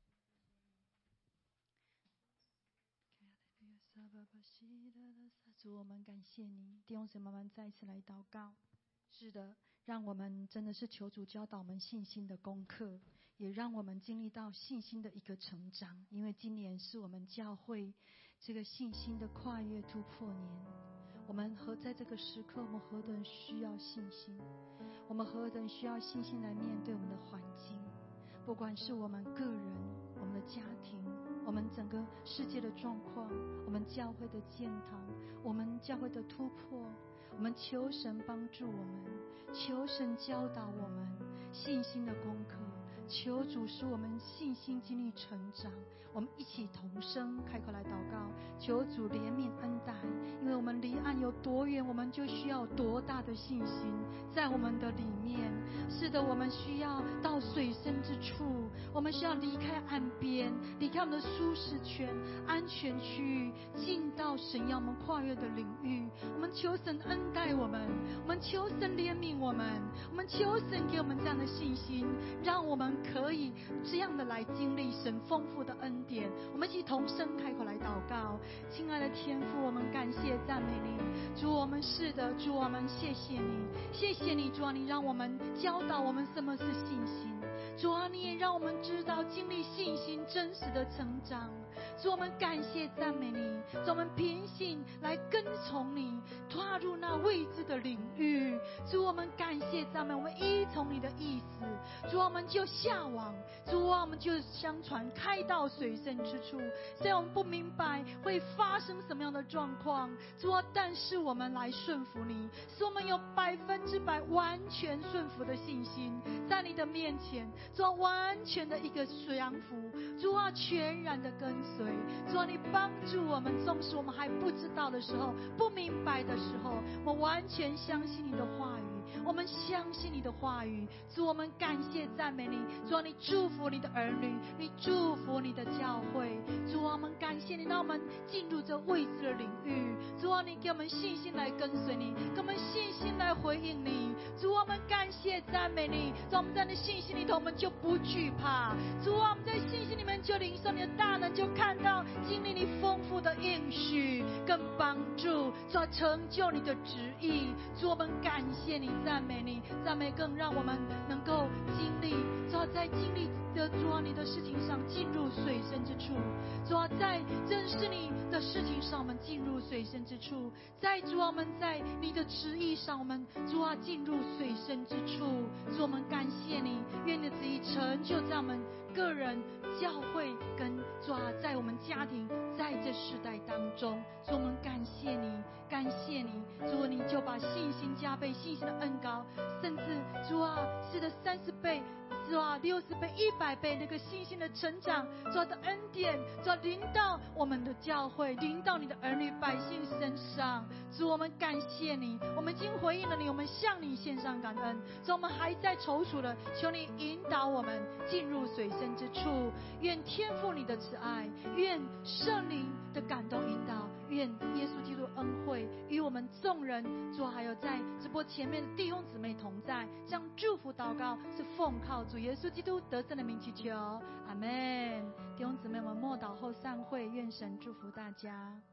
主，我们感谢你，弟兄姊妹们再一次来祷告。是的，让我们真的是求主教导我们信心的功课，也让我们经历到信心的一个成长。因为今年是我们教会这个信心的跨越突破年，我们何在这个时刻，我们何等需要信心，我们何等需要信心来面对我们的环境，不管是我们个人、我们的家庭、我们整个世界的状况，我们教会的建堂，我们教会的突破，我们求神帮助我们，求神教导我们信心的功课，求主使我们信心经历成长。我们一起同声开口来祷告，求主怜悯恩待，因为我们离岸有多远，我们就需要多大的信心在我们的里面。是的，我们需要到水深之处，我们需要离开岸边，离开我们的舒适圈、安全区域，进到神要我们跨越的领域。我们求神恩待我们，我们求神怜悯我们，我们求神给我们这样的信心，让我们可以这样的来经历神丰富的恩典。我们一起同声开口来祷告。亲爱的天父，我们感谢赞美你，主，我们是的，主，我们谢谢你，谢谢你，主啊，你让我们教导我们什么是信心，主啊，你也让我们知道经历信心真实的成长。主，我们感谢赞美你，主，我们凭信来跟从你，踏入那未知的领域。主，我们感谢赞美，我们依从你的意思，主，我们就下网，主啊，我们就相传开到水深之处。虽然我们不明白会发生什么样的状况，主啊，但是我们来顺服你，使我们有百分之百完全顺服的信心，在你的面前，主啊，完全的一个降服，主啊，全然的跟随。主啊，你帮助我们，纵使我们还不知道的时候，不明白的时候，我们完全相信你的话语，我们相信你的话语。主，我们感谢赞美你，主啊，你祝福你的儿女，你祝福你的教会。主啊，我们感谢你，让我们进入这未知的领域。主啊，你给我们信心来跟随你，给我们信心来回应你。主啊，我们感谢赞美你，主啊，我们在你信心里头，我们就不惧怕。主啊，我们在信心里面就领受你的大能，就看到经历你丰富的应许跟帮助，主啊，成就你的旨意。主，我们感谢你，赞美你，赞美更让我们能够经历，主啊，在经历的主啊你的事情上进入水深之处。主啊，在认识你的事情上，我们进入水深之处；在主啊，我们在你的旨意上，我们主啊进入水深之处。主，我们感谢你，愿你的旨意成就在我们个人、教会跟主啊，在我们家庭，在这世代当中。主，我们感谢你，感谢你，主，你就把信心加倍，信心的恩膏，甚至主啊，是的三十倍。主啊，六十倍、一百倍那个信心的成长，主啊的恩典，主啊临到我们的教会，临到你的儿女百姓身上。主，我们感谢你，我们已经回应了你，我们向你献上感恩。主，我们还在踌躇的，求你引导我们进入水深之处。愿天父你的慈爱，愿圣灵的感动引导，愿耶稣基督恩惠与我们众人，主还有在直播前面的弟兄姊妹同在。这样祝福祷告是奉靠主耶稣基督得胜的名祈求，阿们。弟兄姊妹们，默祷后散会，愿神祝福大家。